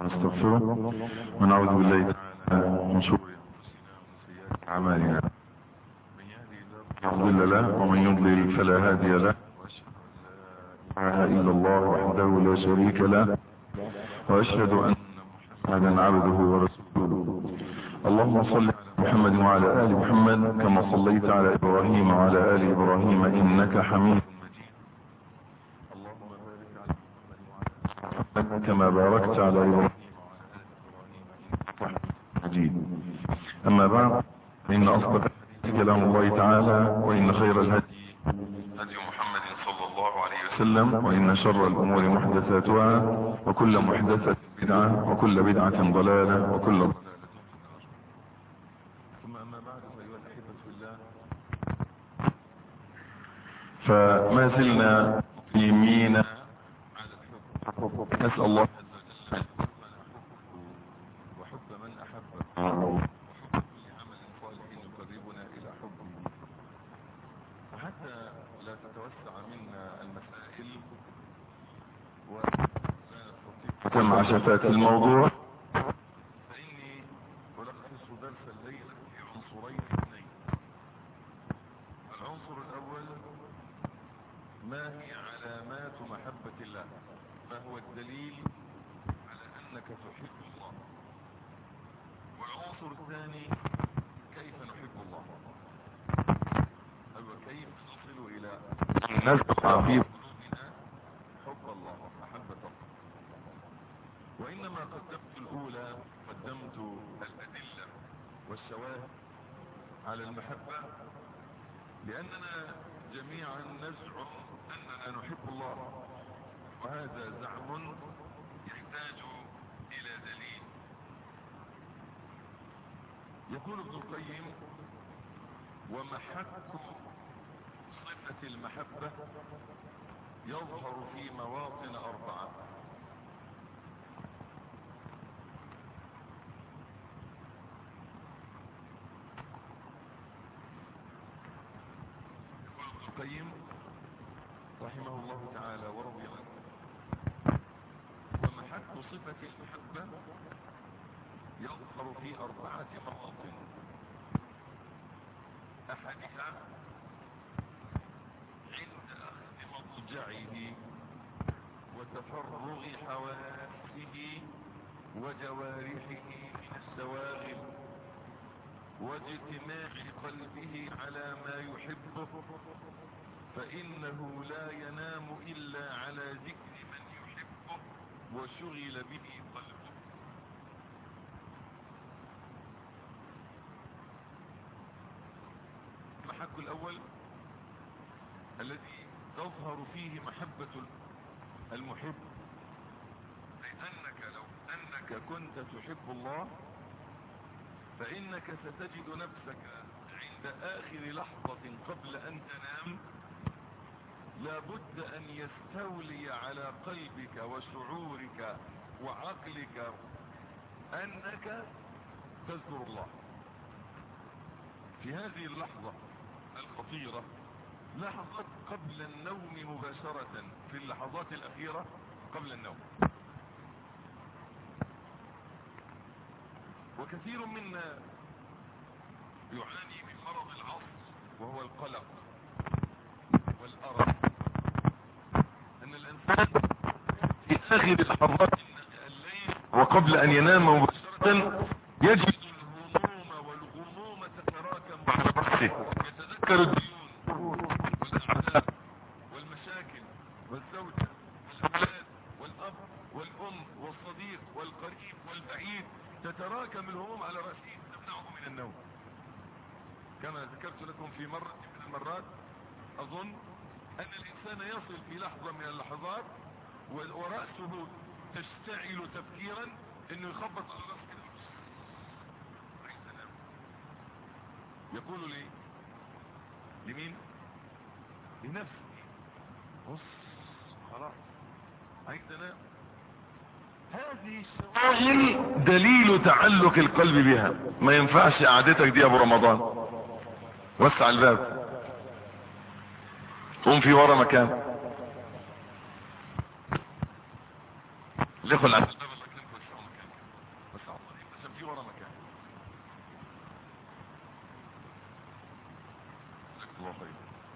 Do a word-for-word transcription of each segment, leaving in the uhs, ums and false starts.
ونستغفره ونعوذ بالله تعالى من شرور انفسنا وسيئات اعمالنا. من يهدي الله فلا مضل له ومن يضلل فلا هادي له، واشهد ان لا اله الا الله وحده لا شريك له، واشهد ان محمدا عبده ورسوله. اللهم صل على محمد وعلى ال محمد كما صليت على ابراهيم وعلى ال ابراهيم انك حميد مجيد. اللهم بارك على محمد وعلى ال محمد كما باركت على ابراهيم وعلى ال ابراهيم انك حميد مجيد. اما بعد، ان اصدق الحديث كلام الله تعالى، وان خير الهدي هدي محمد صلى الله عليه وسلم، وان شر الامور محدثاتها، وكل محدثة بدعة، وكل بدعة ضلالة، وكل ضلالة. ثم اما بعد، فايها الاحبة في الله، فما زلنا مقيمين على الحب. نسأل الله عز وجل وحب من احبه، وحب كل عمل صالح يقربنا الى حبه، وحتى لا تتوسع منا المسائل ولا نستطيع جمع شتات الموضوع، فاني الخص درس الليله في عنصرين اثنين. العنصر الاول: ما هي علامات محبه الله؟ ما هو الدليل على انك تحب الله؟ والعنصر الثاني: كيف نحب الله؟ وكيف نصل الى نزرع في قلوبنا حب الله ومحبه الله؟ وانما قدمت الاولى، قدمت الادله والشواهد على المحبه، لاننا جميعا نزعم اننا نحب الله، وهذا زعم يحتاج الى دليل. يقول ابن القيم: ومحك صفة المحبة يظهر في مواطن أربعة. يقول ابن القيم رحمه الله تعالى ورضي عنه: ومحك صفة المحبة يظهر في أربعة مواطن. أحدها عند أخذ مضجعه وتفرغ حواسه وجوارحه من السواغل، واجتماع قلبه على ما يحبه، فإنه لا ينام إلا على ذكر من يحبه وشغل به قلبه. المحك الأول الذي تظهر فيه محبة المحب، أي أنك لو أنك كنت تحب الله فإنك ستجد نفسك عند آخر لحظة قبل أن تنام لابد أن يستولي على قلبك وشعورك وعقلك أنك تذكر الله. في هذه اللحظة الخطيرة، لحظة قبل النوم مباشرة، في اللحظات الأخيرة قبل النوم. وكثير منا يعاني من مرض العصر، وهو القلق والأرق. أن الإنسان في آخر لحظات الليل وقبل أن ينام مباشرة يجد الهموم والغموم تتراكم على رأسه، يتذكر الديون والأعداء والمشاكل والزوجة والأولاد والأب والأم والصديق والقريب والبعيد، تتراكم الهموم على رأسه تمنعه من النوم. كما ذكرت لكم في مرة من المرات أظن أن الإنسان يصل في لحظة من اللحظات ورأسه تشتعل تفكيرا إنه يخبط على رأسه كده عايز أنام. يقول لي لمين؟ لنفسه. بص خلاص عايز أنام. هذه الشواغل دليل تعلق القلب بها. ما ينفعش قعدتك دي يا ابو رمضان، وسع الباب، قوم في ورا مكان، ليخل على الباب الله يكرمكم وسعوا مكان. الله خير.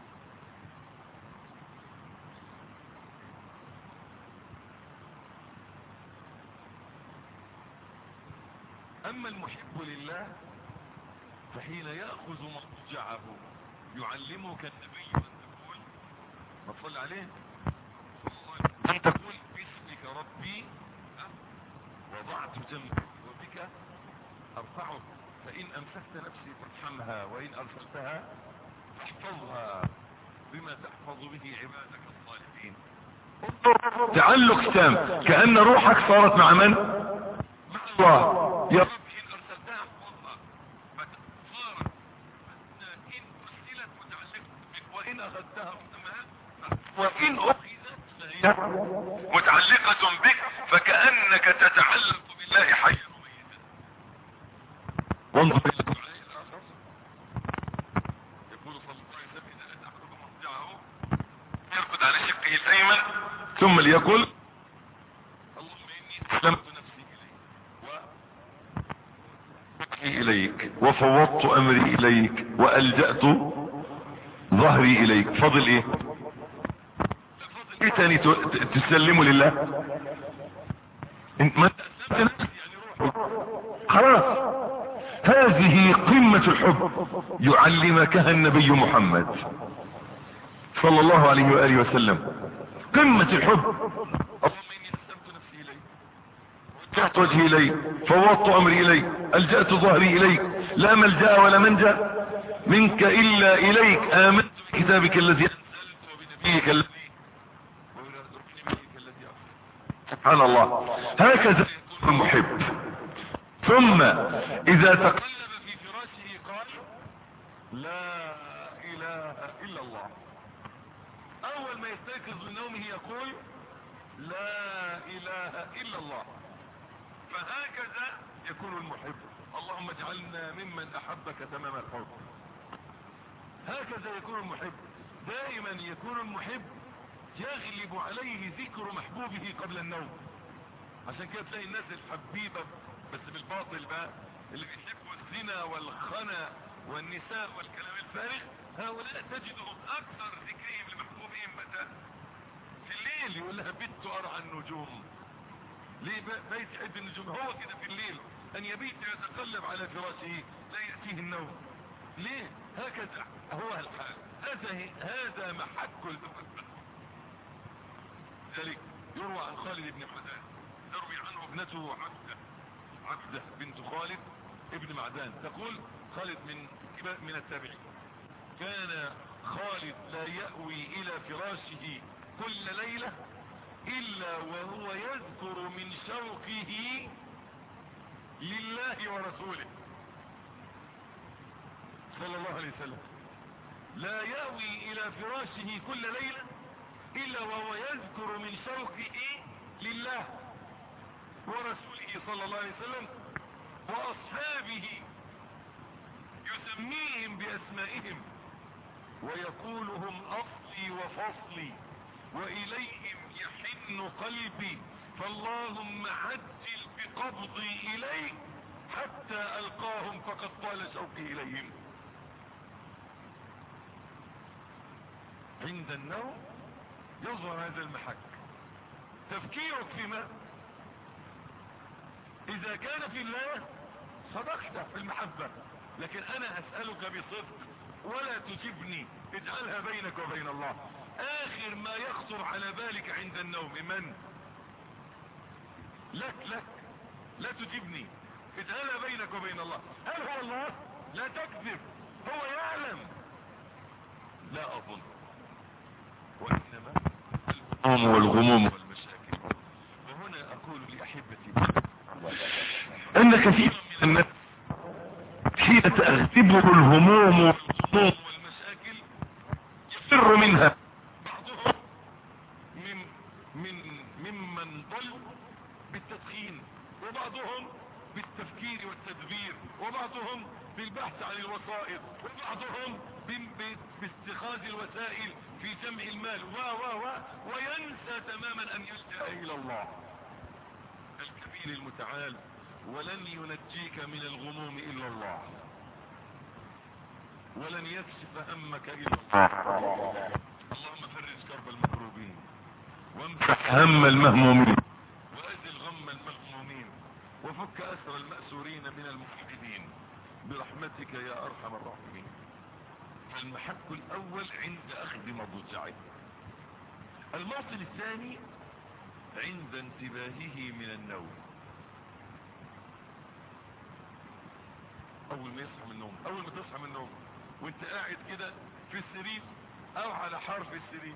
اما المحب لله فحين يأخذ مضجعه يعلمك النبي ان تقول، ما تصلي عليه، ان تقول باسمك ربي وضعت جنبي وبك ارفعه، فان امسكت نفسي فارحمها وان ارسلتها فاحفظها بما تحفظ به عبادك الصالحين. تعلق تام، كأن روحك صارت مع من؟ مع الله. يا رب ان ارسلتها احفظها، فصارت ان ارسلت متعلقة بك، وان اخذتها وان اخذت فهي متعلقة بك، فكأنك تتعلق بالله حيا وميتا. وانظر الى الدعاء الاخر، يقول صلى الله عليه وسلم اذا اتى احدكم مضجعه يرقد على شقه الايمن ثم ليقل اللهم اني اسلمت نفسي اليك اليك وفوضت امري اليك والجأت ظهري اليك. فضل ايه؟ ايه تاني تسلمه لله؟ انت ما تسلمت نفسي يعني روحي خلاص. هذه قمة الحب يعلمكها النبي محمد صلى الله عليه وآله وسلم. قمة الحب. اللهم اني اسلمت نفسي اليك وجهت وجهي اليك فوضت امري اليك الجأت ظهري اليك لا ملجأ ولا منجأ منك الا اليك امنت بكتابك الذي انزلت وبنبيك الذي سبحان الله. هكذا يكون المحب. ثم اذا تقلب في فراشه قال لا اله الا الله. اول ما يستيقظ من نومه يقول لا اله الا الله. فهكذا يكون المحب. اللهم اجعلنا ممن احبك تمام الحب. هكذا يكون المحب. دائما يكون المحب يغلب عليه ذكر محبوبه قبل النوم. عشان كده تلاقي الناس الحبيبة بس بالباطل بقى، اللي بيحبوا الزنا والخنا والنساء والكلام الفارغ، هؤلاء تجدهم اكثر ذكرهم لمحبوبهم متى؟ في الليل. يقول لها بت ارعى النجوم. ليه بيت يحب النجوم؟ هو كده في الليل ان يبيت يتقلب على فراشه لا يأتيه النوم. ليه؟ هكذا هو الحال. هذا هذا محك المحبة. ذلك يروى عن خالد بن معدان، تروي عنه ابنته عبده عبده بنت خالد ابن معدان، تقول خالد من من التابعين، كان خالد لا يأوي الى فراشه كل ليلة الا وهو يذكر من شوقه لله ورسوله صلى الله عليه وسلم. لا يأوي الى فراشه كل ليلة الا وهو يذكر من شوقه لله ورسوله صلى الله عليه وسلم واصحابه، يسميهم باسمائهم ويقول هم اصلي وفصلي واليهم يحن قلبي، فاللهم عجل بقبضي اليك حتى القاهم فقد طال شوقي اليهم. عند النوم يظهر هذا المحك. تفكيرك فيما اذا كان في الله صدقت في المحبة، لكن انا اسألك بصدق ولا تجبني، اجعلها بينك وبين الله. اخر ما يخطر على بالك عند النوم من؟ لك لك لا تجبني، اجعلها بينك وبين الله. هل هو الله؟ لا تكذب، هو يعلم. لا اظن. وانما الهموم والغموم والمشاكل. وهنا اقول لاحبتي ان كثيرا من الناس حين تأغلبه الهموم والغموم والمشاكل يفر منها. بعضهم من من ممن ضل بالتدخين، وبعضهم بالتفكير والتدبير، وبعضهم بالبحث عن الوسائط، وبعضهم باستخراج الوسائل في جمع المال و و و وينسى تماما ان يلجأ الى الله الكبير المتعال. ولن ينجيك من الغموم الا الله. ولن يكشف همك الا الله. اللهم فرج كرب المكروبين وامسح هم المهمومين وازل غم المغمومين وفك اسر المأسورين من الموحدين برحمتك يا ارحم الراحمين. فالمحك الاول عند اخذ مضجعه. الموطن الثاني عند انتباهه من النوم. اول ما يصحى من النوم، اول ما تصحى من النوم وانت قاعد كده في السرير او على حرف السرير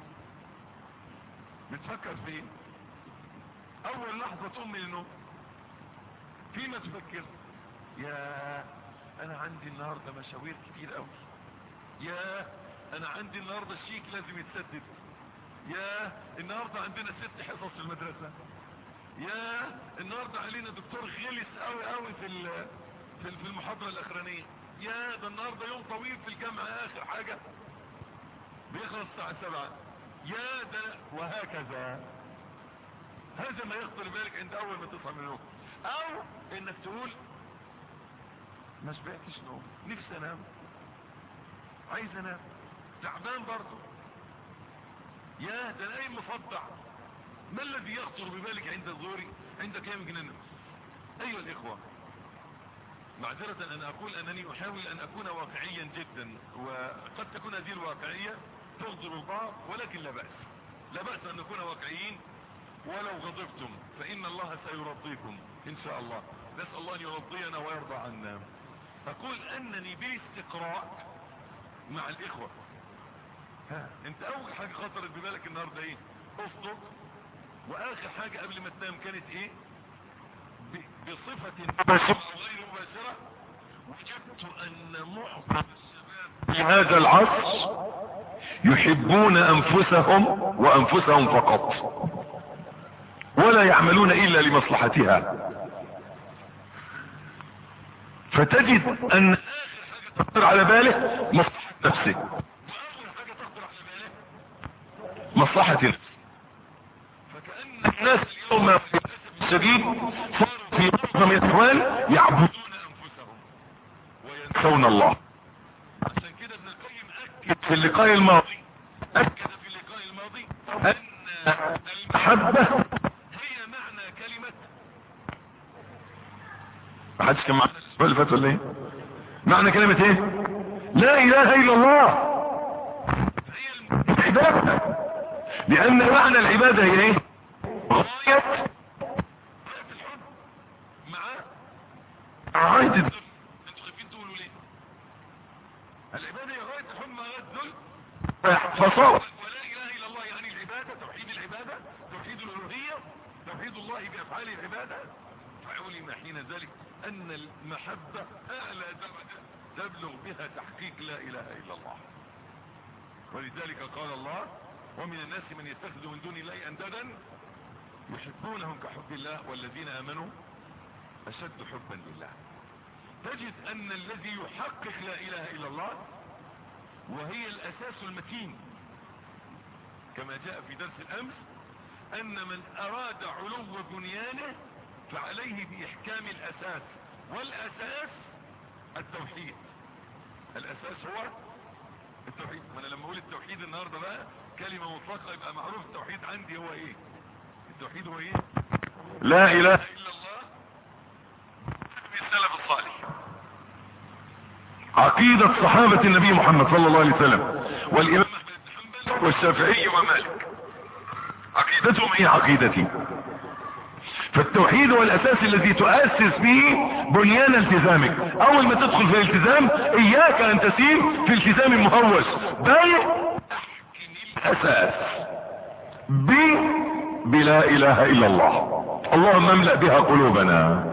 بتفكر في ايه؟ اول لحظة تقوم من النوم فيما تفكر؟ يا انا عندي النهاردة مشاوير كتير قوي، يا انا عندي النهاردة الشيك لازم يتسدد، يا النهاردة عندنا ست حصص في المدرسة، يا النهاردة علينا دكتور غلس قوي قوي في في المحاضرة الاخرانية، يا ده النهاردة يوم طويل في الجامعة اخر حاجة بيخلص الساعة سبعة، يا ده وهكذا. هذا ما يخطر بالك عند اول ما تصحى من النوم. او انك تقول ما شبعتش نوم، نفسي انام، عايز انام، تعبان برضه، يا ده انا قايم مصدع. ما الذي يخطر ببالك عند الظهر عند قيام الجنان؟ ايها الاخوة، معذرة ان اقول انني احاول ان اكون واقعيا جدا، وقد تكون هذه الواقعية تغضب البعض، ولكن لا بأس، لا بأس ان نكون واقعيين. ولو غضبتم فان الله سيرضيكم ان شاء الله، نسأل الله ان يرضينا ويرضى عنا. اقول انني باستقراء مع الاخوة. ها انت اول حاجة خطرت ببالك النهاردة ايه؟ افطر. واخر حاجة قبل ما تنام كانت ايه؟ بصفة مباشرة او غير مباشرة. وجدت ان معظم الشباب في هذا العصر يحبون انفسهم وانفسهم فقط، ولا يعملون الا لمصلحتها. فتجد ان اخر حاجة تخطر على باله مصلحة نفسه، واخر حاجة تخطر على باله مصلحة نفسه. فكأن الناس اليوم للأسف الشديد صاروا في معظم الاحوال يعبدون انفسهم وينسون الله. عشان كده ابن القيم اكد في اللقاء الماضي اكد في اللقاء الماضي ان المحبة هي معنى كلمة. ما حدش كان معنا الاسبوع اللي فات ولا ايه؟ معنى كلمة ايه؟ لا اله الا الله. هي العبادة، لان معنى العبادة هي ايه؟ غاية غاية الحب مع غاية الذل. انتوا خايفين تقولوا ليه؟ العبادة هي غاية الحب مع غاية الذل. فصار ولا اله الا الله يعني العبادة، توحيد العبادة، توحيد الالوهية، توحيد الله بافعال العبادة. فعلم حين ذلك ان المحبة اعلى درجة تبلغ بها تحقيق لا اله الا الله. ولذلك قال الله ومن الناس من يتخذ من دون الله اندادا يحبونهم كحب الله والذين امنوا اشد حبا لله. تجد ان الذي يحقق لا اله الا الله وهي الاساس المتين، كما جاء في درس الامس ان من اراد علو بنيانه فعليه باحكام الاساس، والاساس التوحيد. الاساس هو التوحيد. وانا لما اقول التوحيد النهارده بقى كلمه مطلقه يبقى معروف التوحيد عندي هو ايه. التوحيد هو ايه؟ لا اله الا الله بالسلف الصالح، عقيدة صحابة النبي محمد صلى الله عليه وسلم والامام احمد بن حنبل والشافعي ومالك، عقيدتهم هي عقيدتي. فالتوحيد هو الاساس الذي تؤسس به بنيان التزامك. اول ما تدخل في الالتزام اياك ان تسير في التزام مهوش، بل الاساس ب بلا اله الا الله. اللهم املأ بها قلوبنا،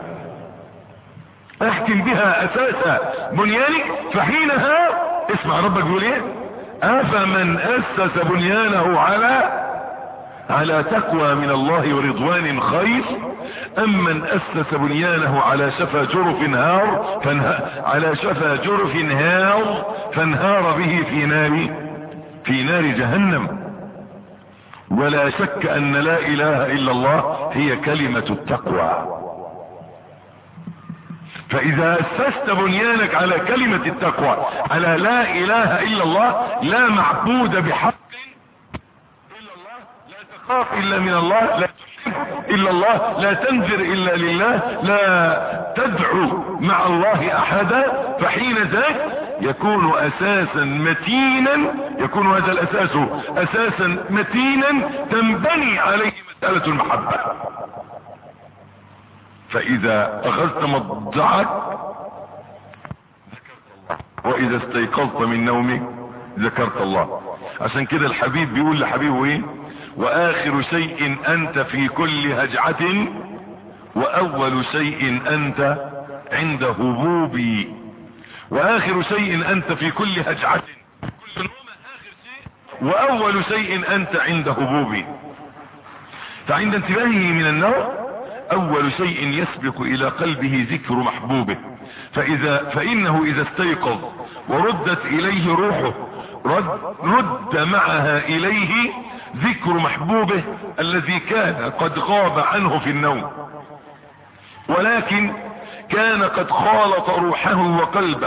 احكم بها اساس بنيانك. فحينها اسمع ربك بيقول ايه؟ افمن اسس بنيانه على على تقوى من الله ورضوان خير ام من اسس بنيانه على شفا جرف هار فانها على شفا جرف هار فانهار به في نار في نار جهنم. ولا شك ان لا اله الا الله هي كلمة التقوى. فاذا اسست بنيانك على كلمة التقوى، على لا اله الا الله، لا معبود بحق الا الله، لا تخاف الا من الله، لا تحب الا الله، لا تنذر الا لله، لا تدعو مع الله احدا، فحين ذاك يكون اساسا متينا، يكون هذا الاساس اساسا متينا تنبني عليه مسألة المحبة. فاذا اخذت مضجعك واذا استيقظت من نومك ذكرت الله. عشان كده الحبيب بيقول لحبيبه ايه؟ واخر شيء انت في كل هجعة واول شيء انت عند هبوبي. واخر شيء انت في كل هجعة، كل نومة اخر شيء، واول شيء انت عند هبوبي. فعند انتباهه من النوم اول شيء يسبق الى قلبه ذكر محبوبه. فاذا فانه اذا استيقظ وردت اليه روحه رد, رد معها اليه ذكر محبوبه الذي كان قد غاب عنه في النوم، ولكن كان قد خالط روحه وقلبه.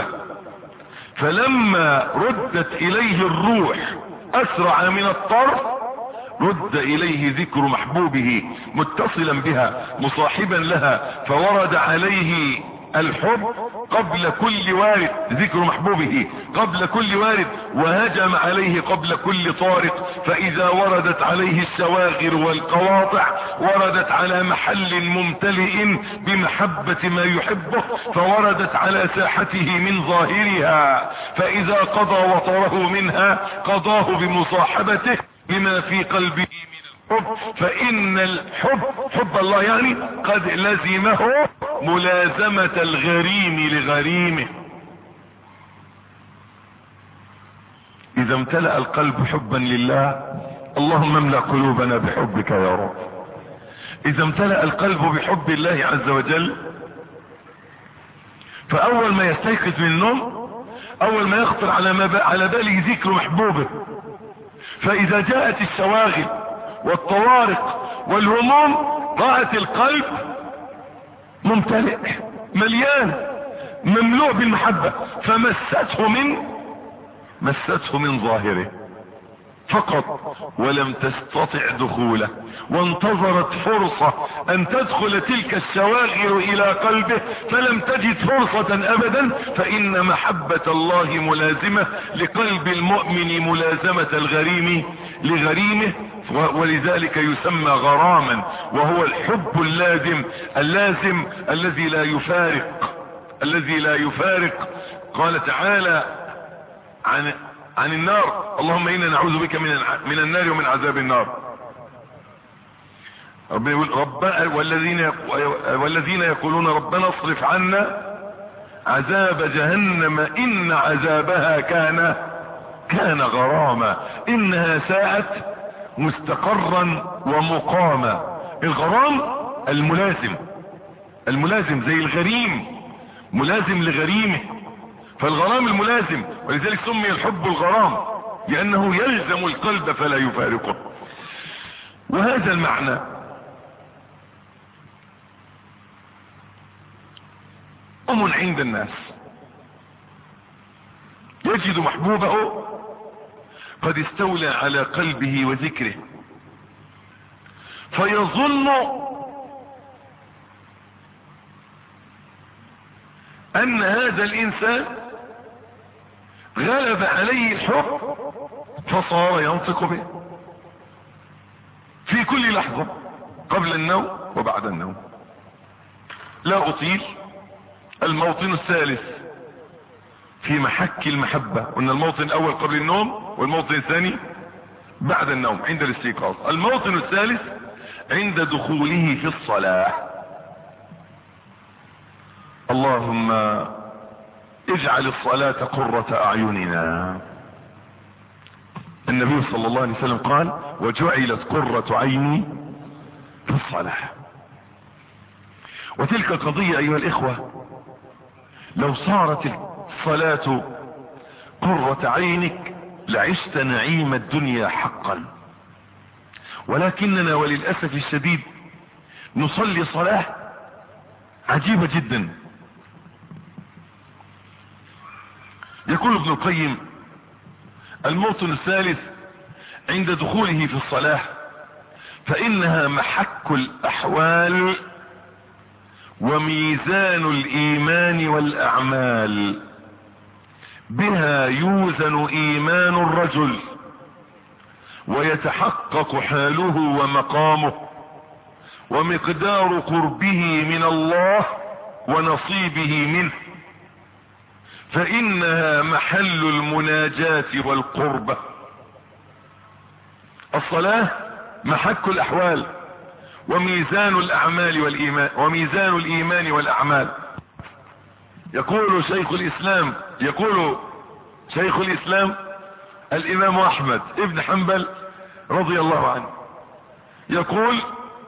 فلما ردت اليه الروح اسرع من الطرف رد اليه ذكر محبوبه متصلا بها مصاحبا لها، فورد عليه الحب قبل كل وارد، ذكر محبوبه قبل كل وارد، وهجم عليه قبل كل طارق. فاذا وردت عليه الشواغر والقواطع وردت على محل ممتلئ بمحبة ما يحبه، فوردت على ساحته من ظاهرها، فاذا قضى وطره منها قضاه بمصاحبته بما في قلبه من الحب. فان الحب، حب الله يعني، قد لزمه ملازمة الغريم لغريمه. اذا امتلأ القلب حبا لله، اللهم املأ قلوبنا بحبك يا رب. اذا امتلأ القلب بحب الله عز وجل، فاول ما يستيقظ من النوم اول ما يخطر على ما على باله ذكر محبوبه. فاذا جاءت الشواغل والطوارق والهموم رأت القلب ممتلئ مليان مملوء بالمحبة، فمسته من مسته من ظاهره فقط ولم تستطع دخوله، وانتظرت فرصة ان تدخل تلك الشواغل الى قلبه فلم تجد فرصة ابدا. فان محبة الله ملازمة لقلب المؤمن ملازمة الغريم لغريمه، ولذلك يسمى غراما، وهو الحب اللازم اللازم الذي لا يفارق الذي لا يفارق. قال تعالى عن عن النار: اللهم انا نعوذ بك من من النار ومن عذاب النار. ربنا يقول رب والذين والذين يقولون ربنا اصرف عنا عذاب جهنم ان عذابها كان كان غراما انها ساءت مستقرا ومقاما. الغرام الملازم الملازم زي الغريم ملازم لغريمه، فالغرام الملازم، ولذلك سمي الحب الغرام لانه يلزم القلب فلا يفارقه. وهذا المعنى أم عند الناس يجد محبوبه قد استولى على قلبه وذكره، فيظن ان هذا الانسان غلب عليه الحب فصار ينطق به في كل لحظة قبل النوم وبعد النوم. لا اطيل، الموطن الثالث في محك المحبة، قلنا الموطن الاول قبل النوم والموطن الثاني بعد النوم عند الاستيقاظ. الموطن الثالث عند دخوله في الصلاة. اللهم اجعل الصلاة قرة اعيننا. النبي صلى الله عليه وسلم قال: وجعلت قرة عيني في الصلاة. وتلك قضية ايها الاخوة، لو صارت الصلاة قرة عينك لعشت نعيم الدنيا حقا. ولكننا وللأسف الشديد نصلي صلاة عجيبة جدا، يقول ابن القيم: الموطن الثالث عند دخوله في الصلاة، فإنها محك الأحوال وميزان الإيمان والأعمال، بها يوزن إيمان الرجل ويتحقق حاله ومقامه ومقدار قربه من الله ونصيبه منه، فإنها محل المناجاة والقربة. الصلاة محك الأحوال وميزان الأعمال والإيمان وميزان الإيمان والأعمال. يقول شيخ الإسلام يقول شيخ الإسلام الإمام أحمد ابن حنبل رضي الله عنه، يقول: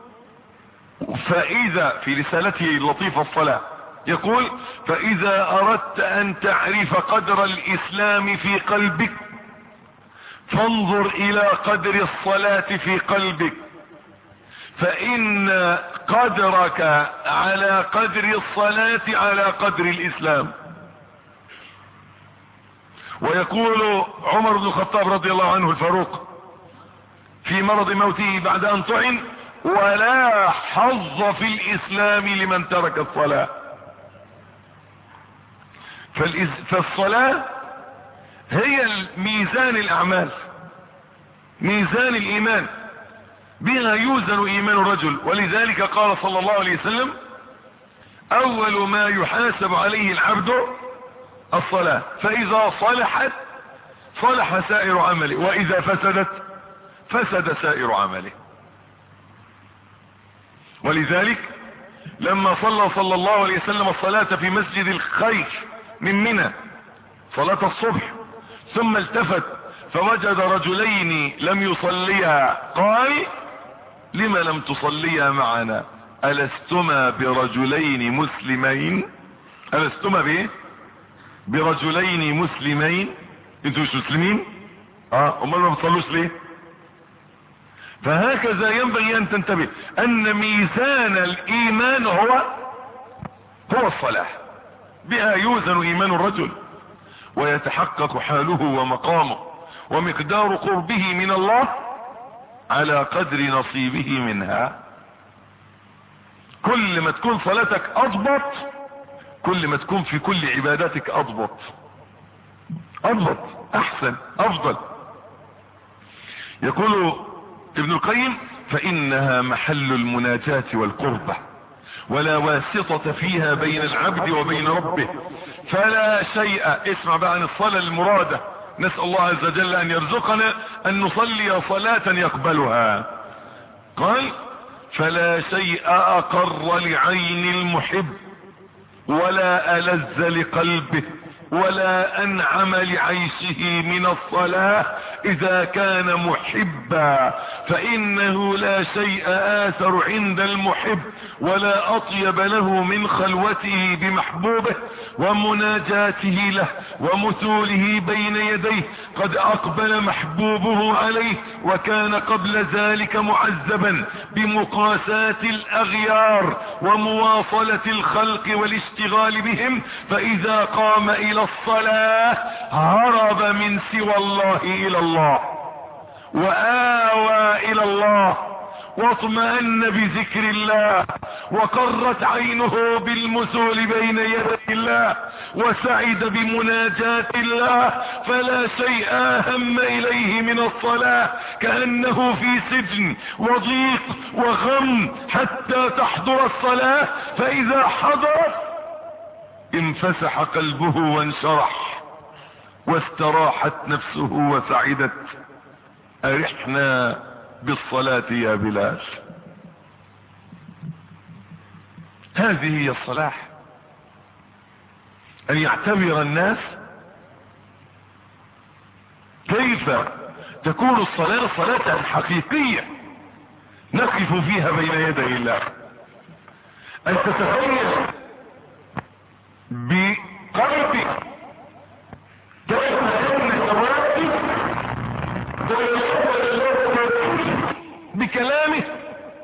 فإذا في رسالته اللطيفة الصلاة يقول: فإذا أردت أن تعرف قدر الإسلام في قلبك فانظر إلى قدر الصلاة في قلبك، فإن قدرك على قدر الصلاة على قدر الإسلام. ويقول عمر بن الخطاب رضي الله عنه الفاروق في مرض موته بعد أن طعن: ولا حظ في الإسلام لمن ترك الصلاة. فالصلاة هي ميزان الأعمال، ميزان الإيمان، بها يوزن إيمان الرجل. ولذلك قال صلى الله عليه وسلم: أول ما يحاسب عليه العبد الصلاة، فإذا صلحت صلح سائر عمله، وإذا فسدت فسد سائر عمله. ولذلك لما صلى صلى الله عليه وسلم الصلاة في مسجد الخير من منى صلاة الصبح، ثم التفت فوجد رجلين لم يصليا، قال: لما لم تصليا معنا؟ ألستما برجلين مسلمين؟ ألستما بايه؟ برجلين مسلمين؟ انتوا مش مسلمين؟ اه امال ما بتصلوش ليه؟ فهكذا ينبغي ان تنتبه ان ميزان الايمان هو هو الصلاة، بها يوزن ايمان الرجل ويتحقق حاله ومقامه ومقدار قربه من الله على قدر نصيبه منها. كل ما تكون صلاتك اضبط كل ما تكون في كل عباداتك اضبط اضبط احسن افضل. يقول ابن القيم: فإنها محل المناجاة والقربة ولا واسطة فيها بين العبد وبين ربه، فلا شيء. اسمع بقى عن الصلاة المرادة، نسأل الله عز وجل أن يرزقنا أن نصلي صلاة يقبلها. قال: فلا شيء أقر لعين المحب ولا ألذ لقلبه ولا أنعم لعيشه من الصلاة إذا كان محبا، فإنه لا شيء آثر عند المحب ولا أطيب له من خلوته بمحبوبه ومناجاته له ومثوله بين يديه قد أقبل محبوبه عليه، وكان قبل ذلك معذبا بمقاساة الأغيار ومواصلة الخلق والاشتغال بهم، فإذا قام إلى الصلاة هرب من سوى الله إلى الله وآوى إلى الله واطمأن بذكر الله وقرت عينه بالمثول بين يدي الله وسعد بمناجاة الله، فلا شيء أهم إليه من الصلاة، كأنه في سجن وضيق وغم حتى تحضر الصلاة، فإذا حضرت انفسح قلبه وانشرح واستراحت نفسه وسعدت. أرحنا بالصلاة يا بلال. هذه هي الصلاة، أن يعتبر الناس كيف تكون الصلاة صلاة حقيقية نقف فيها بين يدي الله، أن تتخيل بقلبك كيف أنك واقف بكلامه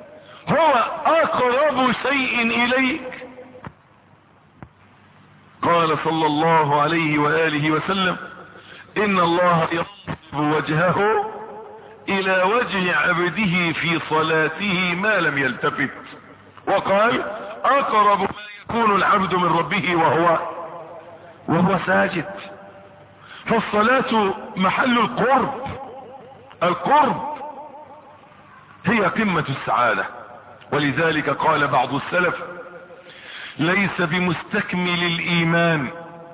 هو أقرب شيء إليك. قال قال صلى الله عليه وآله وسلم إن الله ينصب وجهه إلى وجه عبده في صلاته ما لم يلتفت. وقال أقرب ما يكون العبد من ربه وهو وهو ساجد. فالصلاة محل القرب، القرب هي قمة السعادة. ولذلك قال بعض السلف ليس بمستكمل الإيمان.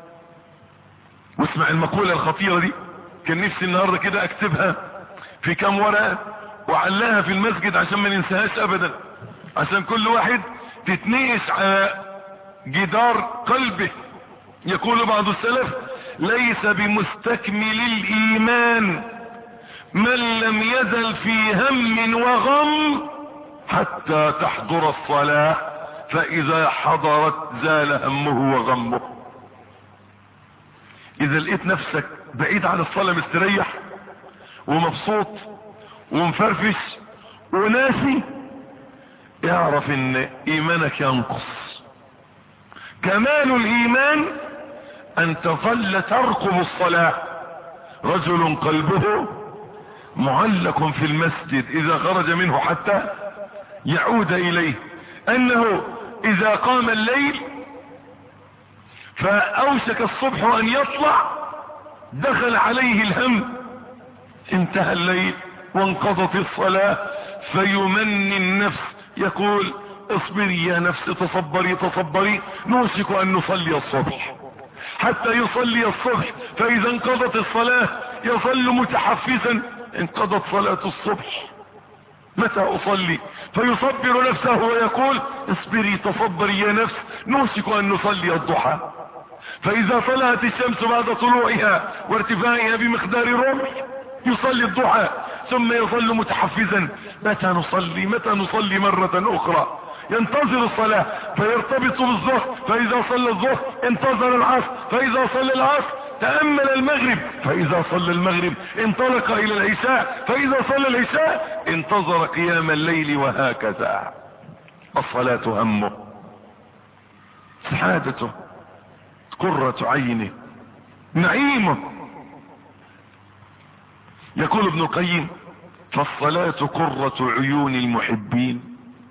واسمع المقولة الخطيرة دي، كان نفسي النهاردة كده اكتبها في كام ورقة وعلقها في المسجد عشان ما ننساهاش ابدا، عشان كل واحد تتنقش على جدار قلبه. يقول بعض السلف ليس بمستكمل الإيمان من لم يزل في هم وغم حتى تحضر الصلاة، فإذا حضرت زال همه وغمه. إذا لقيت نفسك بعيد عن الصلاة مستريح ومبسوط ومفرفش وناسي، اعرف ان ايمانك ينقص. كمال الايمان ان تظل ترقب الصلاة. رجل قلبه معلق في المسجد اذا خرج منه حتى يعود اليه، انه اذا قام الليل فاوشك الصبح ان يطلع دخل عليه الهم، انتهى الليل وانقضت الصلاة فيمني النفس، يقول اصبري يا نفس تصبري تصبري نوشك ان نصلي الصبح، حتى يصلي الصبح فاذا انقضت الصلاة يظل متحفزا، انقضت صلاة الصبح متى اصلي؟ فيصبر نفسه ويقول اصبري تصبري يا نفس نوشك ان نصلي الضحى، فاذا طلعت الشمس بعد طلوعها وارتفاعها بمقدار رمح يصلي الضحى، ثم يظل متحفزا متى نصلي متى نصلي مرة اخرى، ينتظر الصلاة فيرتبط بالظهر، فاذا صلى الظهر انتظر العصر، فاذا صلى العصر تأمل المغرب، فاذا صلى المغرب انطلق الى العشاء، فاذا صلى العشاء انتظر قيام الليل، وهكذا. الصلاة همه، سعادته، قرة عينه، نعيمه. يقول ابن القيم فالصلاة قرة عيون المحبين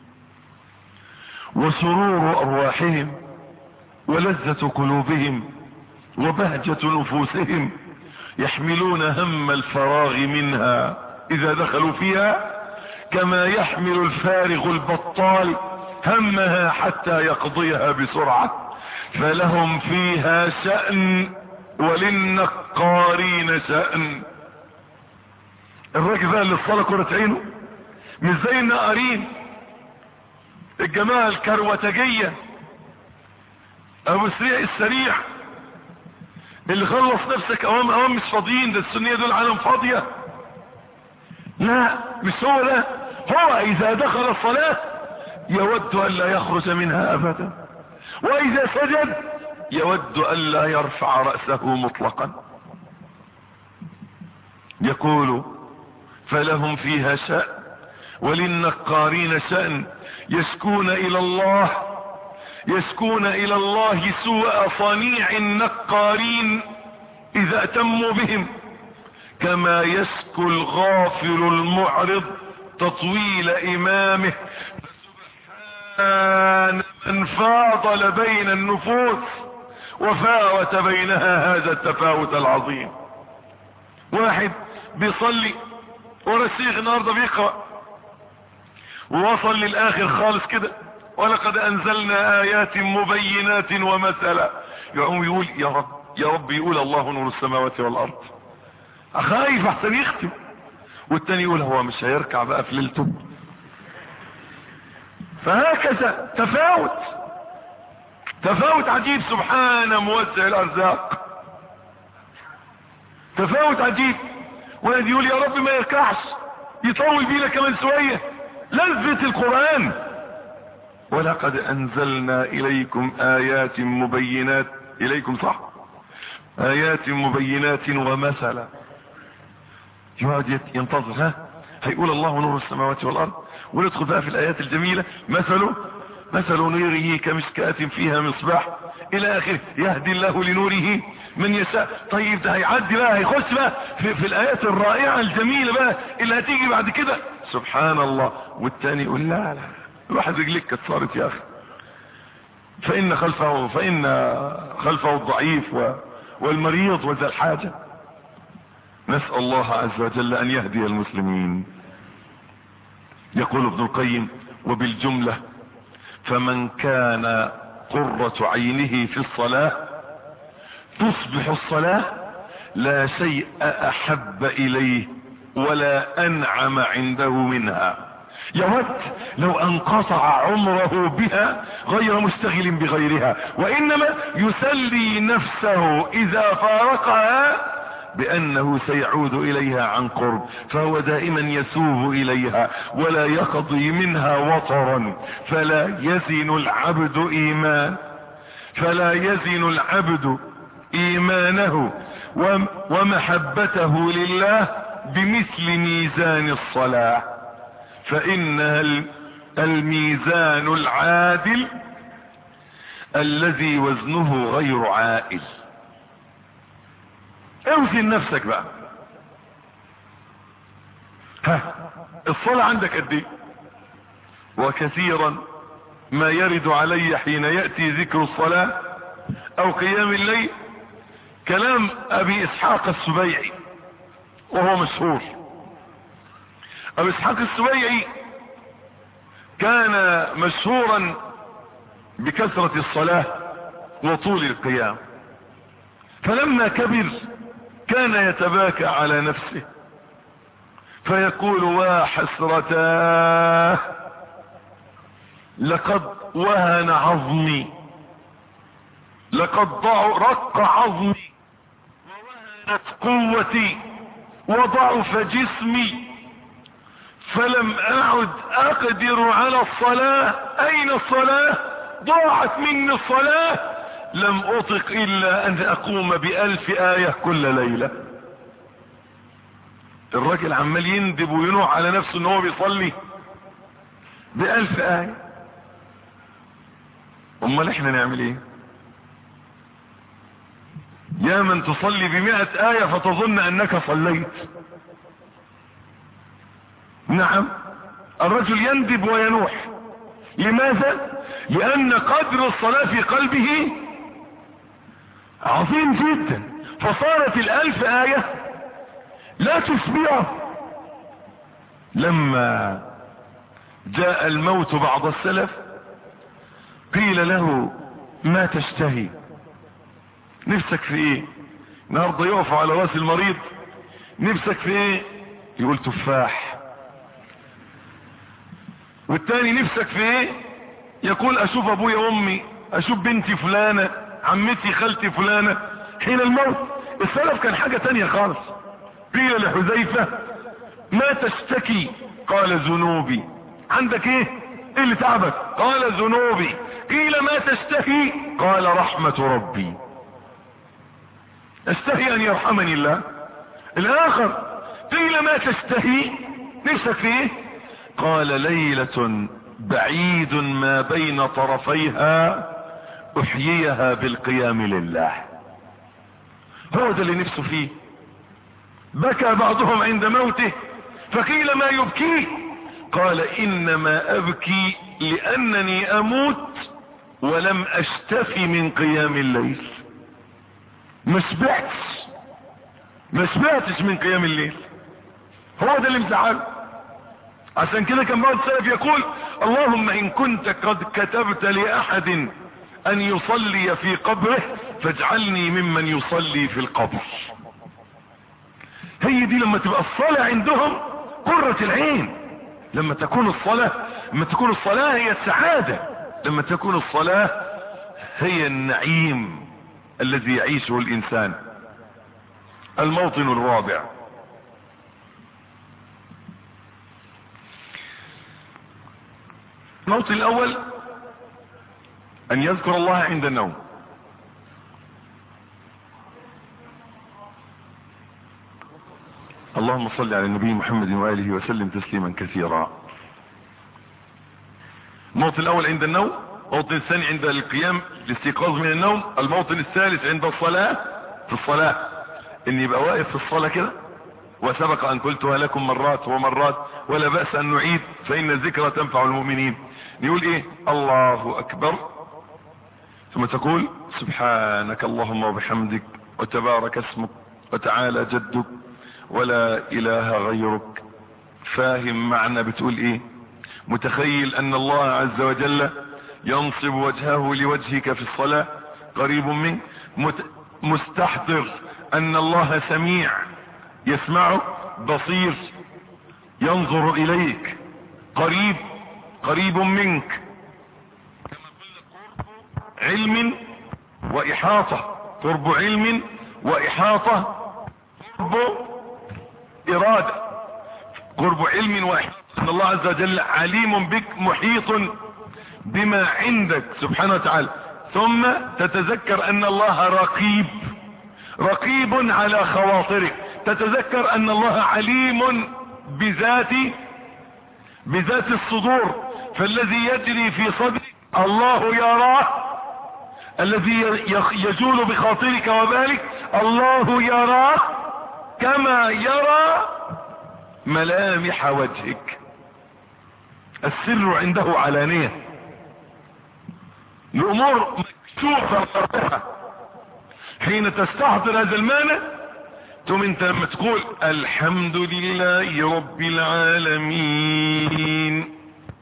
وسرور ارواحهم ولذة قلوبهم وبهجة نفوسهم، يحملون هم الفراغ منها اذا دخلوا فيها كما يحمل الفارغ البطال همها حتى يقضيها بسرعة، فلهم فيها شأن وللنقارين شأن. الراجل بقى اللي الصلاة قرة عينه مش زي النقارين، الجماعة الكروتجية ابو سريع السريع اللي خلص نفسك اوام اوام مش فاضيين، ده السنية دول عالم فاضية. لا مش هو ده، هو اذا دخل الصلاة يود ان لا يخرج منها ابدا، واذا سجد يود ان لا يرفع رأسه مطلقا. يقول فلهم فيها شأن وللنقارين شأن، يشكون الى الله يشكون الى الله سوء صنيع النقارين اذا اتموا بهم، كما يشكو الغافل المعرض تطويل امامه، فسبحان من فاضل بين النفوس وفاوت بينها هذا التفاوت العظيم. واحد بيصلي ورا الشيخ النهارده بيقرأ ووصل للاخر خالص كده ولقد انزلنا ايات مبينات ومثلا، يقوم يقول يا رب يا رب، يقول الله نور السماوات والارض، خايف احسن يختم، والتاني يقول هو مش هيركع بقى في ليلته. فهكذا تفاوت تفاوت عجيب، سبحان موسع الارزاق، تفاوت عجيب. واحد يقول يا رب ما يركعش، يطول بينا كمان شويه، لذة القرآن. ولقد انزلنا اليكم ايات مبينات، اليكم صح، ايات مبينات ومثلا. يقعد ينتظر، ها هيقول الله نور السماوات والارض، وندخل بقى في الايات الجميلة. مثله مثل نوره كمشكاة فيها مصباح الى اخره، يهدي الله لنوره من يشاء. طيب ده هيعدي بقى، هيخش بقى في, في الايات الرائعة الجميلة بقى اللي هتيجي بعد كده، سبحان الله. والتاني يقول لا لا، الواحد رجليك كسرت يا اخي، فان خلفه فان خلفه الضعيف والمريض وذا الحاجة. نسأل الله عز وجل ان يهدي المسلمين. يقول ابن القيم: وبالجملة فمن كان قرة عينه في الصلاة تصبح الصلاة لا شيء احب اليه ولا انعم عنده منها، يود لو انقطع عمره بها غير مشتغل بغيرها، وانما يسلي نفسه اذا فارقها بانه سيعود اليها عن قرب، فهو دائما يسوب اليها ولا يقضي منها وطرا. فلا يزن العبد ايمان فلا يزن العبد ايمانه ومحبته لله بمثل ميزان الصلاة، فانها الميزان العادل الذي وزنه غير عائل. اوزن نفسك بقى، ها الصلاة عندك قد ايه؟ وكثيرا ما يرد علي حين يأتي ذكر الصلاة او قيام الليل كلام ابي اسحاق السبيعي، وهو مشهور. ابي اسحاق السبيعي كان مشهورا بكثرة الصلاة وطول القيام، فلما كبر كان يتباكى على نفسه فيقول: وحسرتاه لقد وهن عظمي، لقد رق عظمي ووهنت قوتي وضعف جسمي، فلم اعد اقدر على الصلاة. اين الصلاة؟ ضاعت مني الصلاة، لم اطق الا ان اقوم بألف آية كل ليلة. الراجل عمال يندب وينوع على نفسه ان هو بيصلي بألف آية. امال احنا نعمل ايه؟ يا من تصلي بمئة آية فتظن انك صليت. نعم، الرجل يندب وينوح. لماذا؟ لان قدر الصلاة في قلبه عظيم جدا، فصارت الالف آية لا تشبعه. لما جاء الموت بعض السلف قيل له: ما تشتهي؟ نفسك في ايه؟ النهارده يقف على راس المريض: نفسك في ايه؟ يقول: تفاح. والتاني: نفسك في ايه؟ يقول: اشوف ابويا وامي، اشوف بنتي فلانة، عمتي، خالتي فلانة. حين الموت السلف كان حاجة تانية خالص. قيل لحذيفة: ما تشتكي؟ قال: ذنوبي. عندك ايه؟ ايه اللي تعبك؟ قال: ذنوبي. قيل: ما تشتهي؟ قال: رحمة ربي. اشتهي ان يرحمني الله. الاخر: قيل: ما تشتهي؟ نفسك في ايه؟ قال: ليلة بعيد ما بين طرفيها احييها بالقيام لله. هو ده اللي نفسه فيه. بكى بعضهم عند موته فقيل: ما يبكيه؟ قال: انما ابكي لانني اموت ولم اشتفي من قيام الليل. ما شبعتش ما شبعتش من قيام الليل. هو ده اللي مزعله. عشان كده كان بعض السلف يقول: اللهم ان كنت قد كتبت لاحد ان يصلي في قبره فاجعلني ممن يصلي في القبر. هي دي لما تبقى الصلاة عندهم قرة العين، لما تكون الصلاة لما تكون الصلاة هي السعادة، لما تكون الصلاة هي النعيم الذي يعيشه الانسان. الموطن الرابع: الموطن الاول ان يذكر الله عند النوم. اللهم صل على النبي محمد وآله وسلم تسليما كثيرا. الموطن الاول عند النوم، الموطن الثاني عند القيام الاستيقاظ من النوم، الموطن الثالث عند الصلاة في الصلاة، ان يبقى واقف في الصلاة كده. وسبق ان قلتها لكم مرات ومرات ولا بأس ان نعيد فان الذكرى تنفع المؤمنين. يقول ايه؟ الله اكبر، ثم تقول سبحانك اللهم وبحمدك وتبارك اسمك وتعالى جدك ولا اله غيرك. فاهم معنى بتقول ايه؟ متخيل ان الله عز وجل ينصب وجهه لوجهك في الصلاة قريب منك، مت... مستحضر ان الله سميع يسمعك، بصير ينظر اليك، قريب قريب منك. علم واحاطة، قرب علم واحاطة، قرب ارادة، قرب علم واحاطة، ان الله عز وجل عليم بك محيط بما عندك سبحانه وتعالى. ثم تتذكر ان الله رقيب، رقيب على خواطرك، تتذكر ان الله عليم بذات بذات الصدور، فالذي يجري في صدرك الله يراه، الذي يجول بخاطرك وبالك الله يراه كما يرى ملامح وجهك. السر عنده علانية، الامور مكشوفة. حين تستحضر هذا المعنى ثم انت لما تقول الحمد لله رب العالمين،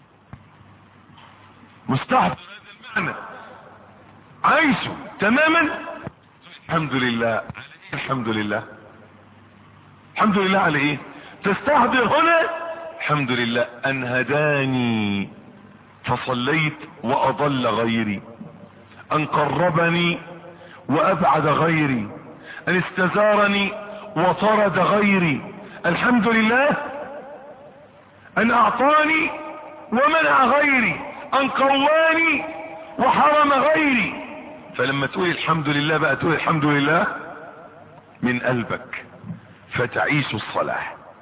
مستحضر هذا المعنى عايشه تماما. الحمد لله، الحمد لله، الحمد لله على ايه؟ تستحضر هنا الحمد لله ان هداني فصليت واضل غيري، ان قربني وابعد غيري، ان استزارني وطرد غيري. الحمد لله ان اعطاني ومنع غيري، ان قواني وحرم غيري. فلما تقول الحمد لله بقى تقول الحمد لله من قلبك، فتعيش الصلاة،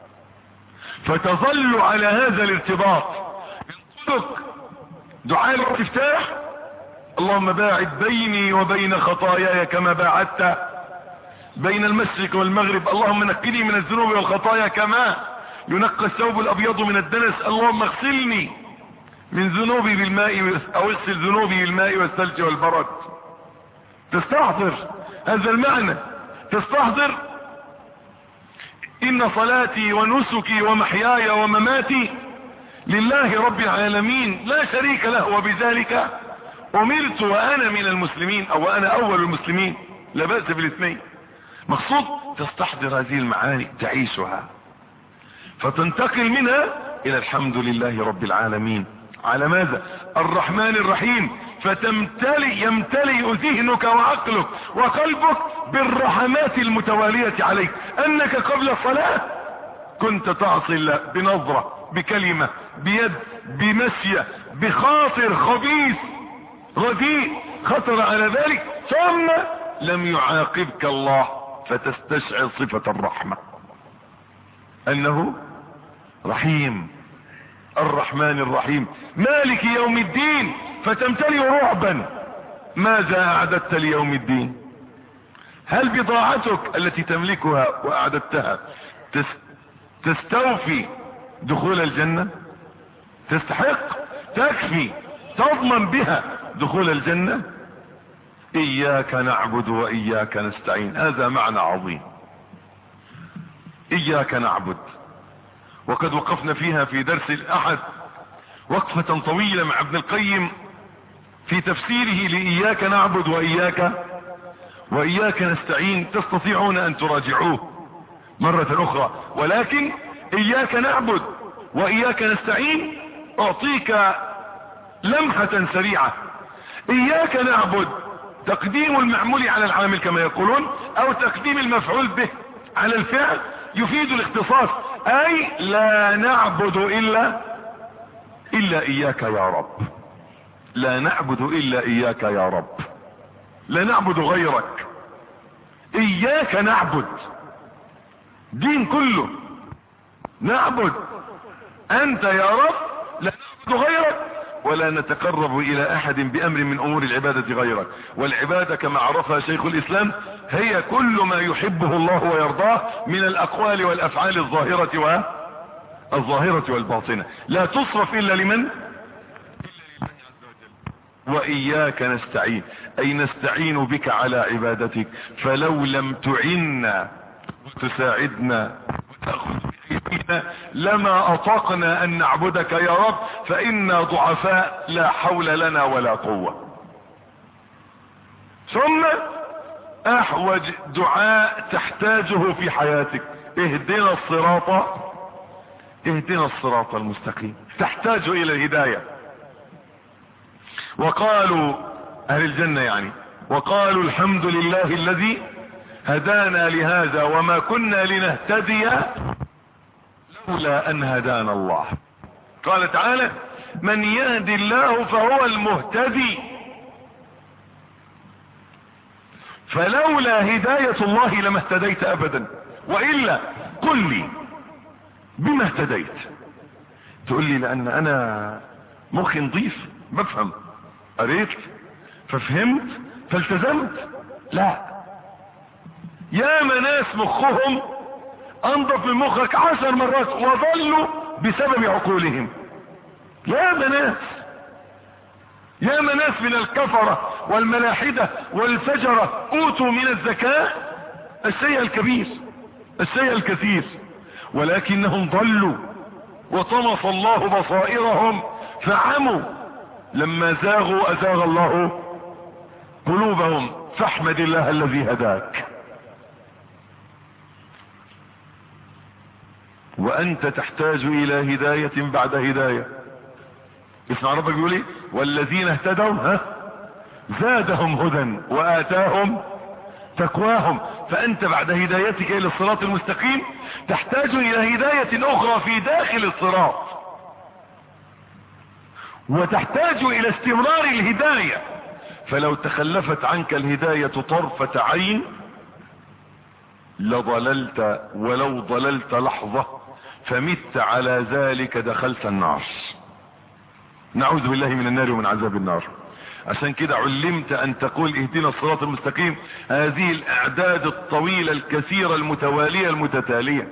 فتظل على هذا الارتباط. ينقلك دعاء الاستفتاح اللهم باعد بيني وبين خطاياي كما باعدت بين المشرق والمغرب، اللهم نقني من الذنوب والخطايا كما ينقى الثوب الابيض من الدنس، اللهم اغسلني من ذنوبي بالماء او اغسل ذنوبي بالماء والثلج والبرد. تستحضر هذا المعنى، تستحضر ان صلاتي ونسكي ومحياي ومماتي لله رب العالمين لا شريك له، وبذلك امرت وانا من المسلمين او انا اول المسلمين، لا بأس بالاثنين. مقصود تستحضر هذه المعاني، تعيشها، فتنتقل منها الى الحمد لله رب العالمين على ماذا؟ الرحمن الرحيم، فتمتلئ يمتلئ ذهنك وعقلك وقلبك بالرحمات المتوالية عليك، انك قبل الصلاة كنت تعصي الله بنظرة، بكلمة، بيد، بمشية، بخاطر خبيث رديء خطر على ذلك، ثم لم يعاقبك الله فتستشعر صفة الرحمة، انه رحيم، الرحمن الرحيم، مالك يوم الدين، فتمتلئ رعبا. ماذا اعددت ليوم الدين؟ هل بضاعتك التي تملكها واعددتها تستوفي دخول الجنة؟ تستحق، تكفي، تضمن بها دخول الجنة؟ اياك نعبد واياك نستعين، هذا معنى عظيم. اياك نعبد، وقد وقفنا فيها في درس الاحد وقفة طويلة مع ابن القيم في تفسيره لإياك نعبد وإياك وإياك نستعين، تستطيعون أن تراجعوه مرة أخرى. ولكن إياك نعبد وإياك نستعين أعطيك لمحة سريعة. إياك نعبد تقديم المعمول على العامل كما يقولون، أو تقديم المفعول به على الفعل يفيد الاختصاص، أي لا نعبد إلا إلا إياك يا رب، لا نعبد إلا إياك يا رب، لا نعبد غيرك. إياك نعبد، دين كله نعبد أنت يا رب، لا نعبد غيرك. ولا نتقرب الى احد بامر من امور العبادة غيرك. والعبادة كما عرفها شيخ الاسلام هي كل ما يحبه الله ويرضاه من الاقوال والافعال الظاهرة والظاهرة والباطنة، لا تصرف الا لمن؟ وإياك نستعين، أي نستعين بك على عبادتك، فلو لم تعنا وتساعدنا وتأخذ بأيدينا لما أطقنا أن نعبدك يا رب، فإنا ضعفاء لا حول لنا ولا قوة. ثم أحوج دعاء تحتاجه في حياتك، اهدنا الصراط اهدنا الصراط المستقيم، تحتاج إلى الهداية. وقالوا اهل الجنة يعني، وقالوا الحمد لله الذي هدانا لهذا وما كنا لنهتدي لولا ان هدانا الله. قال تعالى من يهد الله فهو المهتدي، فلولا هداية الله لما اهتديت ابدا. وإلا قل لي بما اهتديت؟ تقول لي لان انا مخي نظيف بفهم، قريت ففهمت فالتزمت. لا، يا ناس مخهم انضف من مخك عشر مرات وظلوا بسبب عقولهم. يا ناس يا ناس من الكفرة والملاحدة والفجرة اوتوا من الذكاء الشيء الكبير الشيء الكثير، ولكنهم ضلوا وطمس الله بصائرهم فعموا. لما زاغوا ازاغ الله قلوبهم، فاحمد الله الذي هداك. وانت تحتاج الى هداية بعد هداية. اسمع ربك بيقول ايه؟ والذين اهتدوا ها زادهم هدى واتاهم تقواهم. فانت بعد هدايتك الى الصراط المستقيم تحتاج الى هداية اخرى في داخل الصراط، وتحتاج الى استمرار الهداية. فلو تخلفت عنك الهداية طرفة عين لضللت، ولو ضللت لحظة فمت على ذلك دخلت النار. نعوذ بالله من النار ومن عذاب النار. عشان كده علمت ان تقول اهدنا الصراط المستقيم هذه الاعداد الطويلة الكثيرة المتوالية المتتالية.